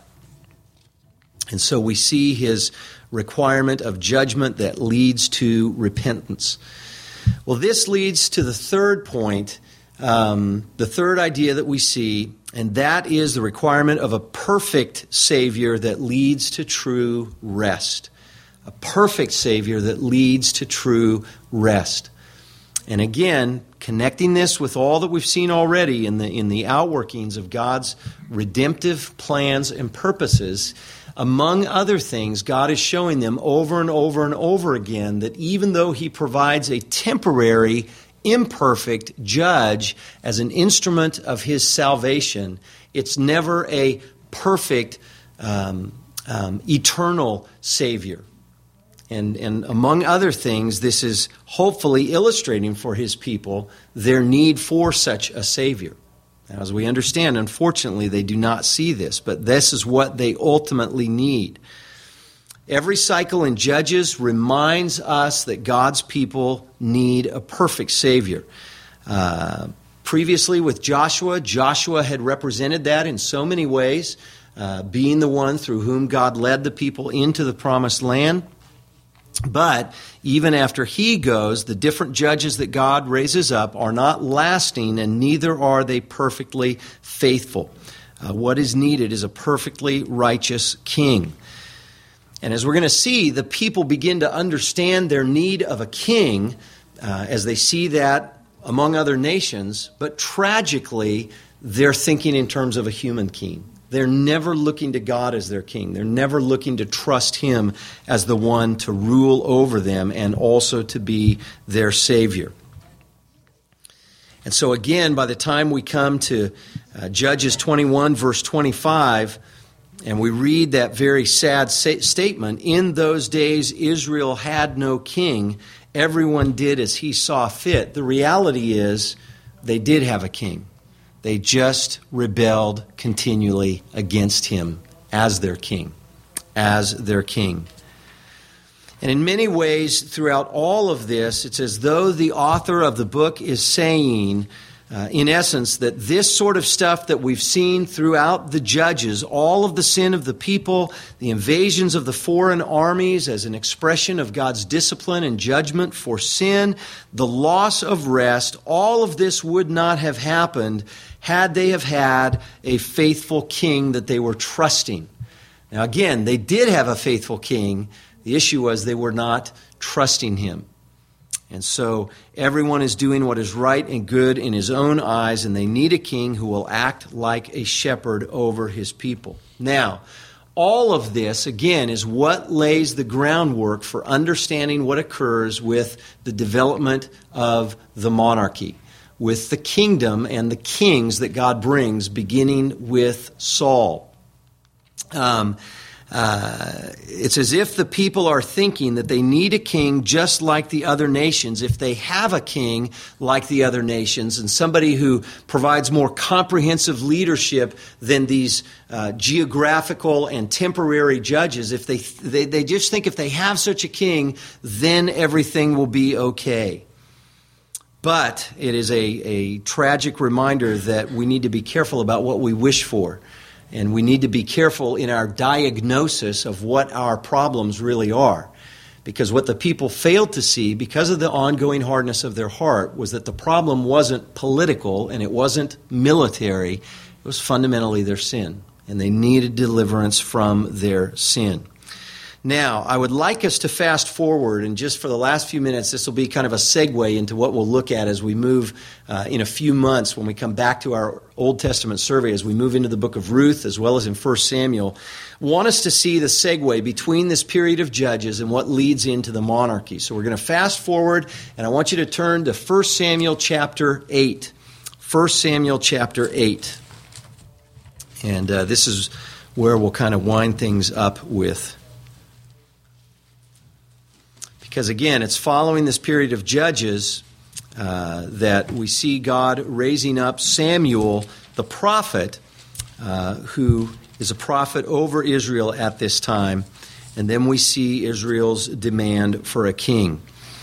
Speaker 1: And so we see His requirement of judgment that leads to repentance. Well, this leads to the third point, um, the third idea that we see, and that is the requirement of a perfect Savior that leads to true rest. A perfect Savior that leads to true rest. And again, connecting this with all that we've seen already in the in the outworkings of God's redemptive plans and purposes, among other things, God is showing them over and over and over again that even though He provides a temporary, imperfect judge as an instrument of His salvation, it's never a perfect, um, um, eternal Savior. And, and among other things, this is hopefully illustrating for His people their need for such a Savior. Now, as we understand, unfortunately, they do not see this, but this is what they ultimately need. Every cycle in Judges reminds us that God's people need a perfect Savior. Uh, previously with Joshua, Joshua had represented that in so many ways, uh, being the one through whom God led the people into the promised land. But even after he goes, the different judges that God raises up are not lasting, and neither are they perfectly faithful. Uh, what is needed is a perfectly righteous king. And as we're going to see, the people begin to understand their need of a king uh, as they see that among other nations. But tragically, they're thinking in terms of a human king. They're never looking to God as their king. They're never looking to trust Him as the one to rule over them and also to be their Savior. And so again, by the time we come to uh, Judges twenty-one, verse twenty-five, and we read that very sad sa- statement, in those days Israel had no king, everyone did as he saw fit. The reality is they did have a king. They just rebelled continually against Him as their king, as their king. And in many ways, throughout all of this, it's as though the author of the book is saying, uh, in essence, that this sort of stuff that we've seen throughout the Judges, all of the sin of the people, the invasions of the foreign armies as an expression of God's discipline and judgment for sin, the loss of rest, all of this would not have happened had they have had a faithful king that they were trusting. Now again, they did have a faithful king. The issue was they were not trusting Him. And so everyone is doing what is right and good in his own eyes, and they need a king who will act like a shepherd over his people. Now, all of this, again, is what lays the groundwork for understanding what occurs with the development of the monarchy, with the kingdom and the kings that God brings, beginning with Saul. Um, uh, it's as if the people are thinking that they need a king just like the other nations. If they have a king like the other nations and somebody who provides more comprehensive leadership than these uh, geographical and temporary judges, if they, they they just think if they have such a king, then everything will be okay. But it is a, a tragic reminder that we need to be careful about what we wish for. And we need to be careful in our diagnosis of what our problems really are. Because what the people failed to see, because of the ongoing hardness of their heart, was that the problem wasn't political and it wasn't military. It was fundamentally their sin. And they needed deliverance from their sin. Now, I would like us to fast forward, and just for the last few minutes, this will be kind of a segue into what we'll look at as we move uh, in a few months when we come back to our Old Testament survey, as we move into the book of Ruth as well as in First Samuel. I want us to see the segue between this period of Judges and what leads into the monarchy. So we're going to fast forward, and I want you to turn to First Samuel chapter eight. First Samuel chapter eight. And uh, this is where we'll kind of wind things up with. Because again, it's following this period of Judges uh, that we see God raising up Samuel, the prophet, uh, who is a prophet over Israel at this time. And then we see Israel's demand for a king.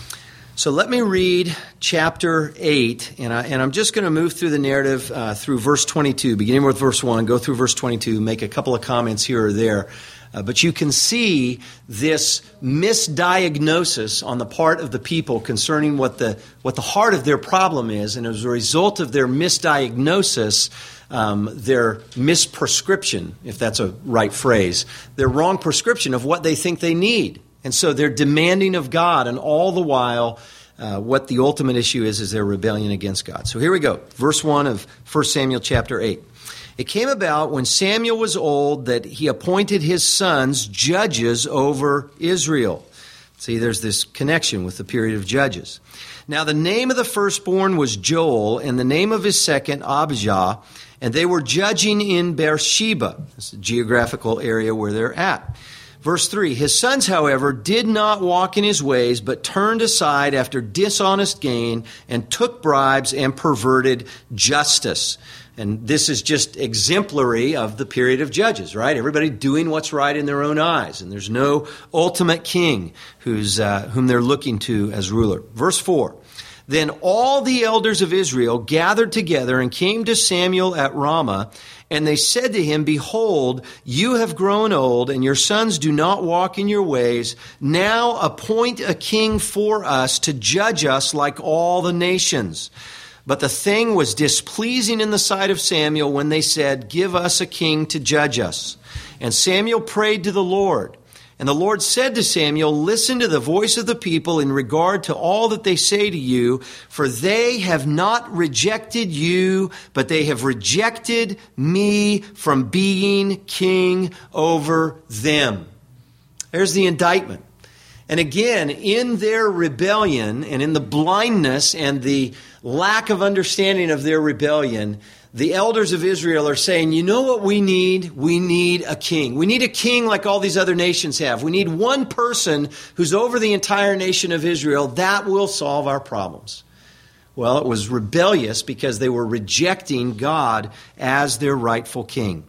Speaker 1: So let me read chapter eight, and, I, and I'm just going to move through the narrative uh, through verse twenty-two, beginning with verse one, go through verse twenty-two, make a couple of comments here or there. Uh, but you can see this misdiagnosis on the part of the people concerning what the what the heart of their problem is, and as a result of their misdiagnosis, um, their misprescription, if that's a right phrase, their wrong prescription of what they think they need. And so they're demanding of God, and all the while, uh, what the ultimate issue is, is their rebellion against God. So here we go. Verse one of First Samuel chapter eight. It came about when Samuel was old that he appointed his sons judges over Israel. See, there's this connection with the period of Judges. Now the name of the firstborn was Joel, and the name of his second Abijah, and they were judging in Beersheba. That's the geographical area where they're at. Verse three, his sons, however, did not walk in his ways, but turned aside after dishonest gain and took bribes and perverted justice. And this is just exemplary of the period of Judges, right? Everybody doing what's right in their own eyes. And there's no ultimate king who's uh, whom they're looking to as ruler. Verse four, then all the elders of Israel gathered together and came to Samuel at Ramah, and they said to him, behold, you have grown old, and your sons do not walk in your ways. Now appoint a king for us to judge us like all the nations. But the thing was displeasing in the sight of Samuel when they said, give us a king to judge us. And Samuel prayed to the Lord. And the Lord said to Samuel, listen to the voice of the people in regard to all that they say to you, for they have not rejected you, but they have rejected me from being king over them. There's the indictment. And again, in their rebellion and in the blindness and the lack of understanding of their rebellion, the elders of Israel are saying, you know what we need? We need a king. We need a king like all these other nations have. We need one person who's over the entire nation of Israel. That will solve our problems. Well, it was rebellious because they were rejecting God as their rightful king.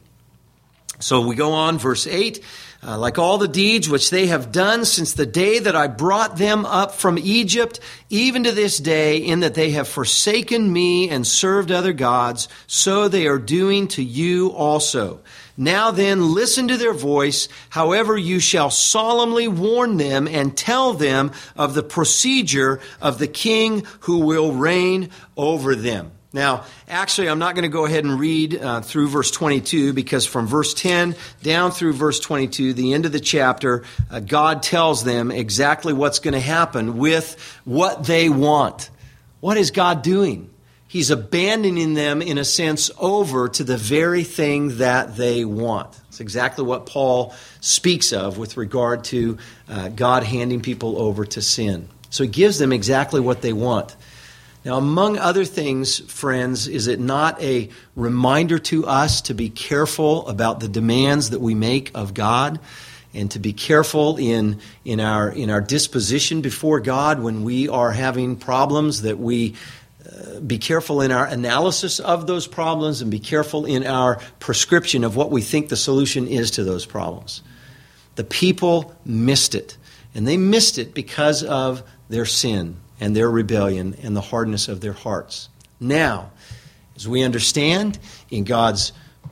Speaker 1: So we go on, verse eight. Uh, like all the deeds which they have done since the day that I brought them up from Egypt, even to this day, in that they have forsaken me and served other gods, so they are doing to you also. Now then, listen to their voice. However, you shall solemnly warn them and tell them of the procedure of the king who will reign over them. Now, actually, I'm not going to go ahead and read uh, through verse twenty-two, because from verse ten down through verse twenty-two, the end of the chapter, uh, God tells them exactly what's going to happen with what they want. What is God doing? He's abandoning them, in a sense, over to the very thing that they want. It's exactly what Paul speaks of with regard to uh, God handing people over to sin. So he gives them exactly what they want. Now, among other things, friends, is it not a reminder to us to be careful about the demands that we make of God, and to be careful in, in our in our disposition before God when we are having problems, that we uh, be careful in our analysis of those problems and be careful in our prescription of what we think the solution is to those problems. The people missed it, and they missed it because of their sin and their rebellion and the hardness of their hearts. Now, as we understand, in God's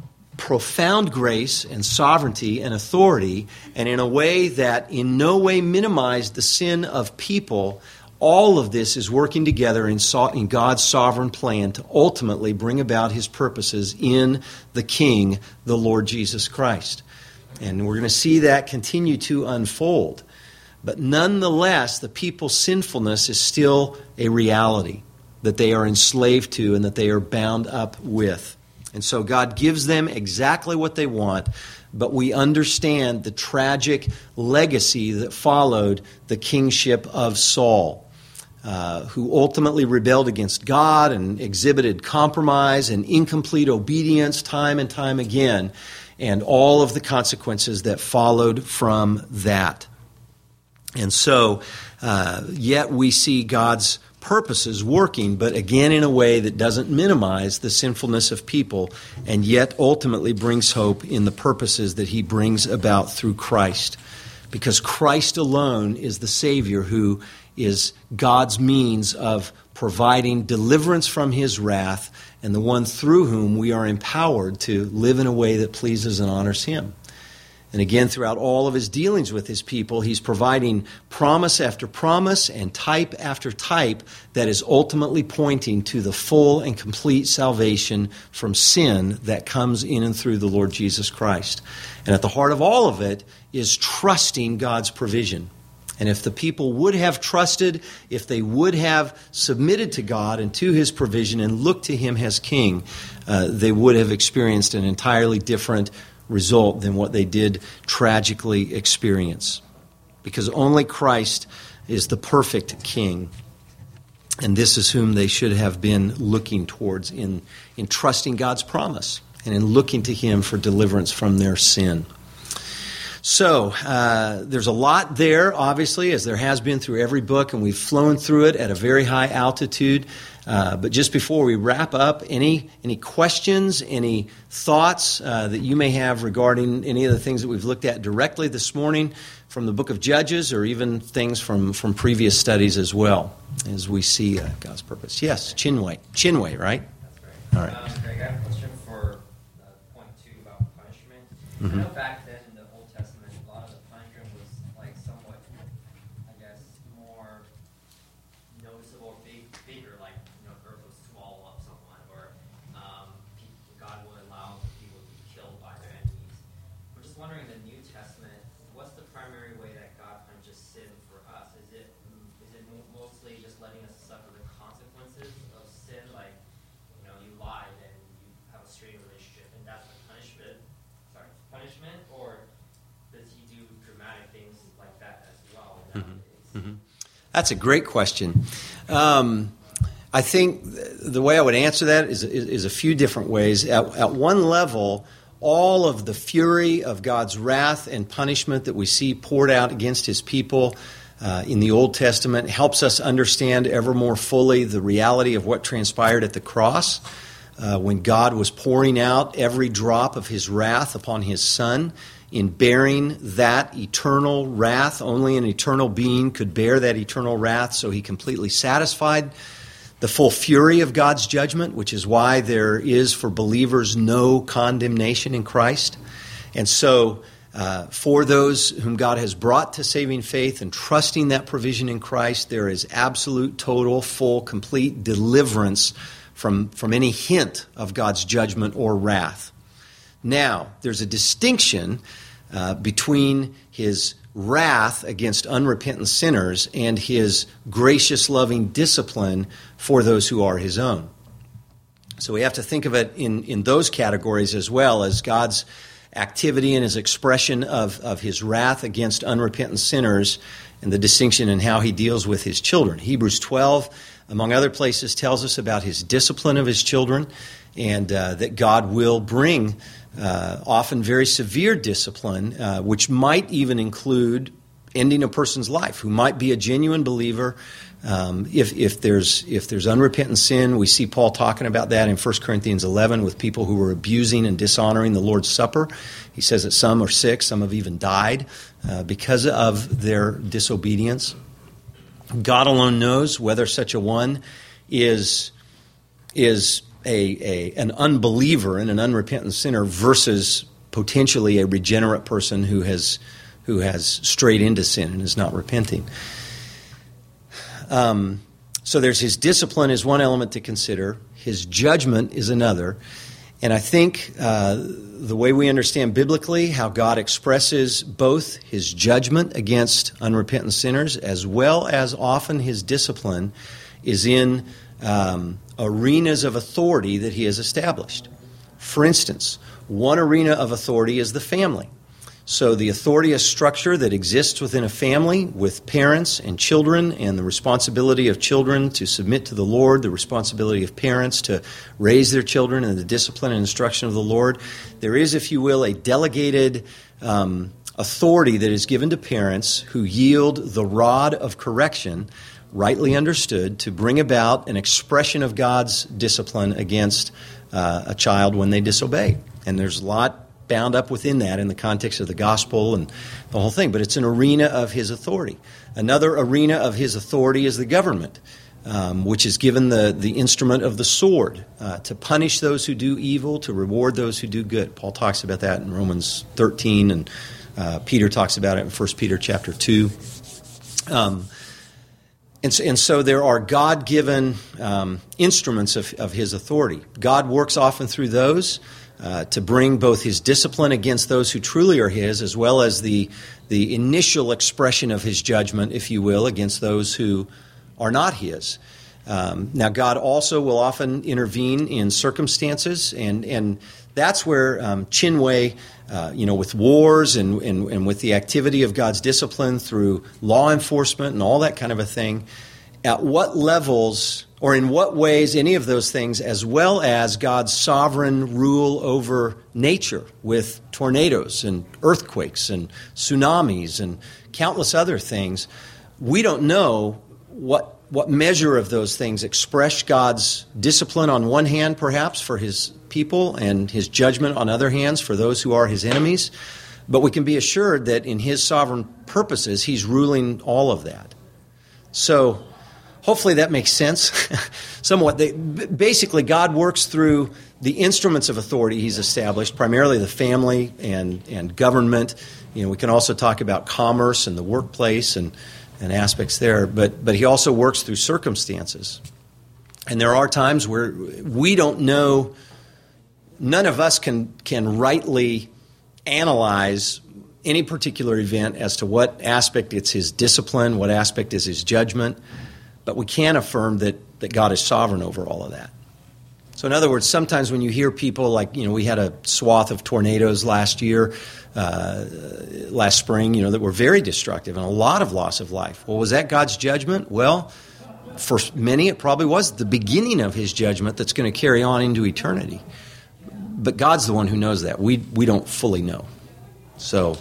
Speaker 1: profound grace and sovereignty and authority, and in a way that in no way minimized the sin of people, all of this is working together in, so- in God's sovereign plan to ultimately bring about His purposes in the King, the Lord Jesus Christ. And we're going to see that continue to unfold. But nonetheless, the people's sinfulness is still a reality that they are enslaved to and that they are bound up with. And so God gives them exactly what they want, but we understand the tragic legacy that followed the kingship of Saul. uh, who ultimately rebelled against God and exhibited compromise and incomplete obedience time and time again, and all of the consequences that followed from that. And so, uh, yet we see God's purposes working, but again in a way that doesn't minimize the sinfulness of people, and yet ultimately brings hope in the purposes that he brings about through Christ. Because Christ alone is the Savior who is God's means of providing deliverance from his wrath, and the one through whom we are empowered to live in a way that pleases and honors him. And again, throughout all of his dealings with his people, he's providing promise after promise and type after type that is ultimately pointing to the full and complete salvation from sin that comes in and through the Lord Jesus Christ. And at the heart of all of it is trusting God's provision. And if the people would have trusted, if they would have submitted to God and to his provision and looked to him as king, uh, they would have experienced an entirely different result than what they did tragically experience. Because only Christ is the perfect king. And this is whom they should have been looking towards in, in trusting God's promise and in looking to him for deliverance from their sin. So, uh, there's a lot there, obviously, as there has been through every book, and we've flown through it at a very high altitude. Uh, but just before we wrap up, any any questions, any thoughts uh, that you may have regarding any of the things that we've looked at directly this morning from the book of Judges, or even things from, from previous studies as well, as we see uh, God's purpose. Yes, Chinwei. Chinwei, right?
Speaker 4: That's right.
Speaker 1: All right.
Speaker 4: Um, Greg, I have a question for uh, point two about punishment.
Speaker 1: Mm-hmm.
Speaker 4: I know back then in the Old Testament, a lot of the punishment was like somewhat, I guess, more noticeable, big, bigger, like, you know, earth would swallow up someone, or um, people, God would allow people to be killed by their enemies. I'm just wondering, in the New Testament, what's the primary way that God punishes sin for us? Is it is it mostly just letting us suffer the consequences of sin, like, you know, you lied and you have a strained relationship, and that's the punishment? Sorry, punishment, or does he do dramatic things like that as well?
Speaker 1: Mm-hmm. Mm-hmm. That's a great question. Um, I think the way I would answer that is, is, is a few different ways. At, at one level, all of the fury of God's wrath and punishment that we see poured out against his people uh, in the Old Testament helps us understand ever more fully the reality of what transpired at the cross uh, when God was pouring out every drop of his wrath upon his Son. In bearing that eternal wrath, only an eternal being could bear that eternal wrath, so he completely satisfied the full fury of God's judgment, which is why there is for believers no condemnation in Christ. And so uh, for those whom God has brought to saving faith and trusting that provision in Christ, there is absolute, total, full, complete deliverance from, from any hint of God's judgment or wrath. Now, there's a distinction uh, between his wrath against unrepentant sinners and his gracious, loving discipline for those who are his own. So we have to think of it in, in those categories as well, as God's activity and his expression of, of his wrath against unrepentant sinners, and the distinction in how he deals with his children. Hebrews twelve, among other places, tells us about his discipline of his children, and uh, that God will bring uh, often very severe discipline, uh, which might even include ending a person's life, who might be a genuine believer. Um, if, if there's if there's unrepentant sin, we see Paul talking about that in First Corinthians eleven with people who were abusing and dishonoring the Lord's Supper. He says that some are sick, some have even died uh, because of their disobedience. God alone knows whether such a one is is a, a an unbeliever and an unrepentant sinner versus potentially a regenerate person who has who has strayed into sin and is not repenting. Um, so there's his discipline is one element to consider. His judgment is another. And I think uh, the way we understand biblically how God expresses both his judgment against unrepentant sinners as well as often his discipline is in um, arenas of authority that he has established. For instance, one arena of authority is the family. So the authority is structure that exists within a family with parents and children, and the responsibility of children to submit to the Lord, the responsibility of parents to raise their children in the discipline and instruction of the Lord. There is, if you will, a delegated um, authority that is given to parents who yield the rod of correction, rightly understood, to bring about an expression of God's discipline against uh, a child when they disobey. And there's a lot bound up within that in the context of the gospel and the whole thing. But it's an arena of his authority. Another arena of his authority is the government, um, which is given the, the instrument of the sword uh, to punish those who do evil, to reward those who do good. Paul talks about that in Romans thirteen, and uh, Peter talks about it in First Peter chapter two. Um, and, so, and so there are God-given um, instruments of, of his authority. God works often through those Uh, to bring both his discipline against those who truly are his, as well as the the initial expression of his judgment, if you will, against those who are not his. Um, now, God also will often intervene in circumstances, and and that's where um, Chinwe, uh, you know, with wars and, and and with the activity of God's discipline through law enforcement and all that kind of a thing, at what levels or in what ways any of those things, as well as God's sovereign rule over nature with tornadoes and earthquakes and tsunamis and countless other things, we don't know what what measure of those things express God's discipline on one hand, perhaps, for his people, and his judgment on other hands for those who are his enemies. But we can be assured that in his sovereign purposes, he's ruling all of that. So hopefully that makes sense somewhat. They, basically, God works through the instruments of authority he's established, primarily the family and, and government. You know, we can also talk about commerce and the workplace and, and aspects there. But, but he also works through circumstances. And there are times where we don't know, none of us can, can rightly analyze any particular event as to what aspect it's his discipline, what aspect is his judgment. But we can affirm that, that God is sovereign over all of that. So in other words, sometimes when you hear people like, you know, we had a swath of tornadoes last year, uh, last spring, you know, that were very destructive and a lot of loss of life. Well, was that God's judgment? Well, for many it probably was the beginning of his judgment that's going to carry on into eternity. But God's the one who knows that. We we don't fully know. So...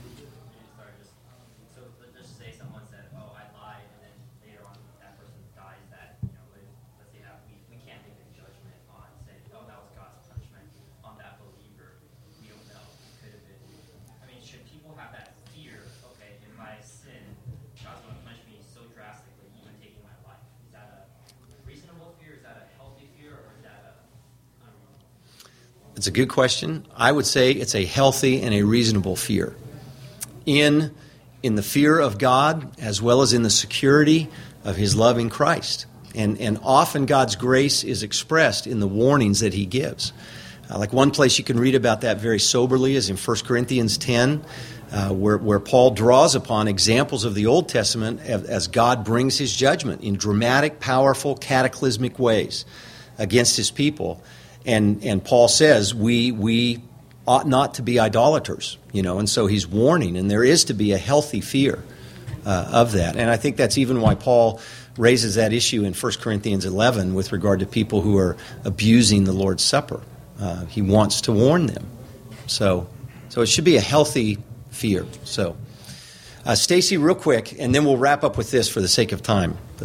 Speaker 1: It's a good question. I would say it's a healthy and a reasonable fear. In, in the fear of God, as well as in the security of his love in Christ. And, and often God's grace is expressed in the warnings that he gives. Uh, like one place you can read about that very soberly is in First Corinthians ten, uh, where, where Paul draws upon examples of the Old Testament as, as God brings his judgment in dramatic, powerful, cataclysmic ways against his people. And and Paul says we we ought not to be idolaters, you know, and so he's warning, and there is to be a healthy fear uh, of that. And I think that's even why Paul raises that issue in First Corinthians eleven with regard to people who are abusing the Lord's Supper. Uh, he wants to warn them. So so it should be a healthy fear. So, uh, Stacy, real quick, and then we'll wrap up with this for the sake of time. But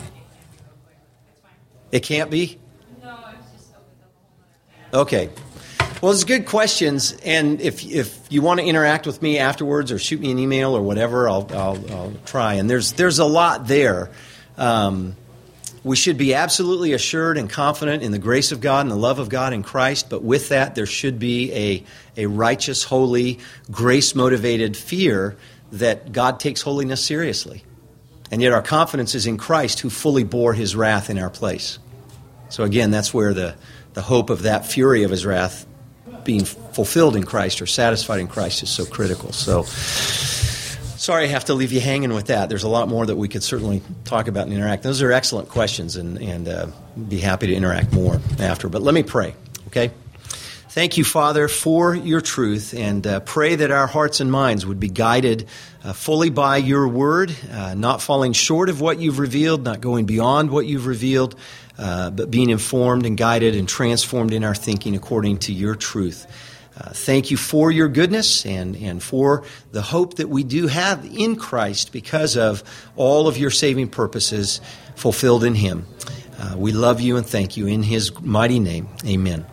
Speaker 1: it can't be? Okay. Well, it's good questions, and if if you want to interact with me afterwards or shoot me an email or whatever, I'll I'll, I'll try. And there's there's a lot there. Um, we should be absolutely assured and confident in the grace of God and the love of God in Christ, but with that, there should be a a righteous, holy, grace-motivated fear that God takes holiness seriously. And yet our confidence is in Christ, who fully bore his wrath in our place. So again, that's where the The hope of that fury of his wrath being fulfilled in Christ or satisfied in Christ is so critical. So, sorry I have to leave you hanging with that. There's a lot more that we could certainly talk about and interact. Those are excellent questions, and, and uh, be happy to interact more after. But let me pray, okay? Thank you, Father, for your truth, and uh, pray that our hearts and minds would be guided uh, fully by your word, uh, not falling short of what you've revealed, not going beyond what you've revealed, uh, but being informed and guided and transformed in our thinking according to your truth. Uh, thank you for your goodness and, and for the hope that we do have in Christ because of all of your saving purposes fulfilled in him. Uh, we love you and thank you in his mighty name. Amen.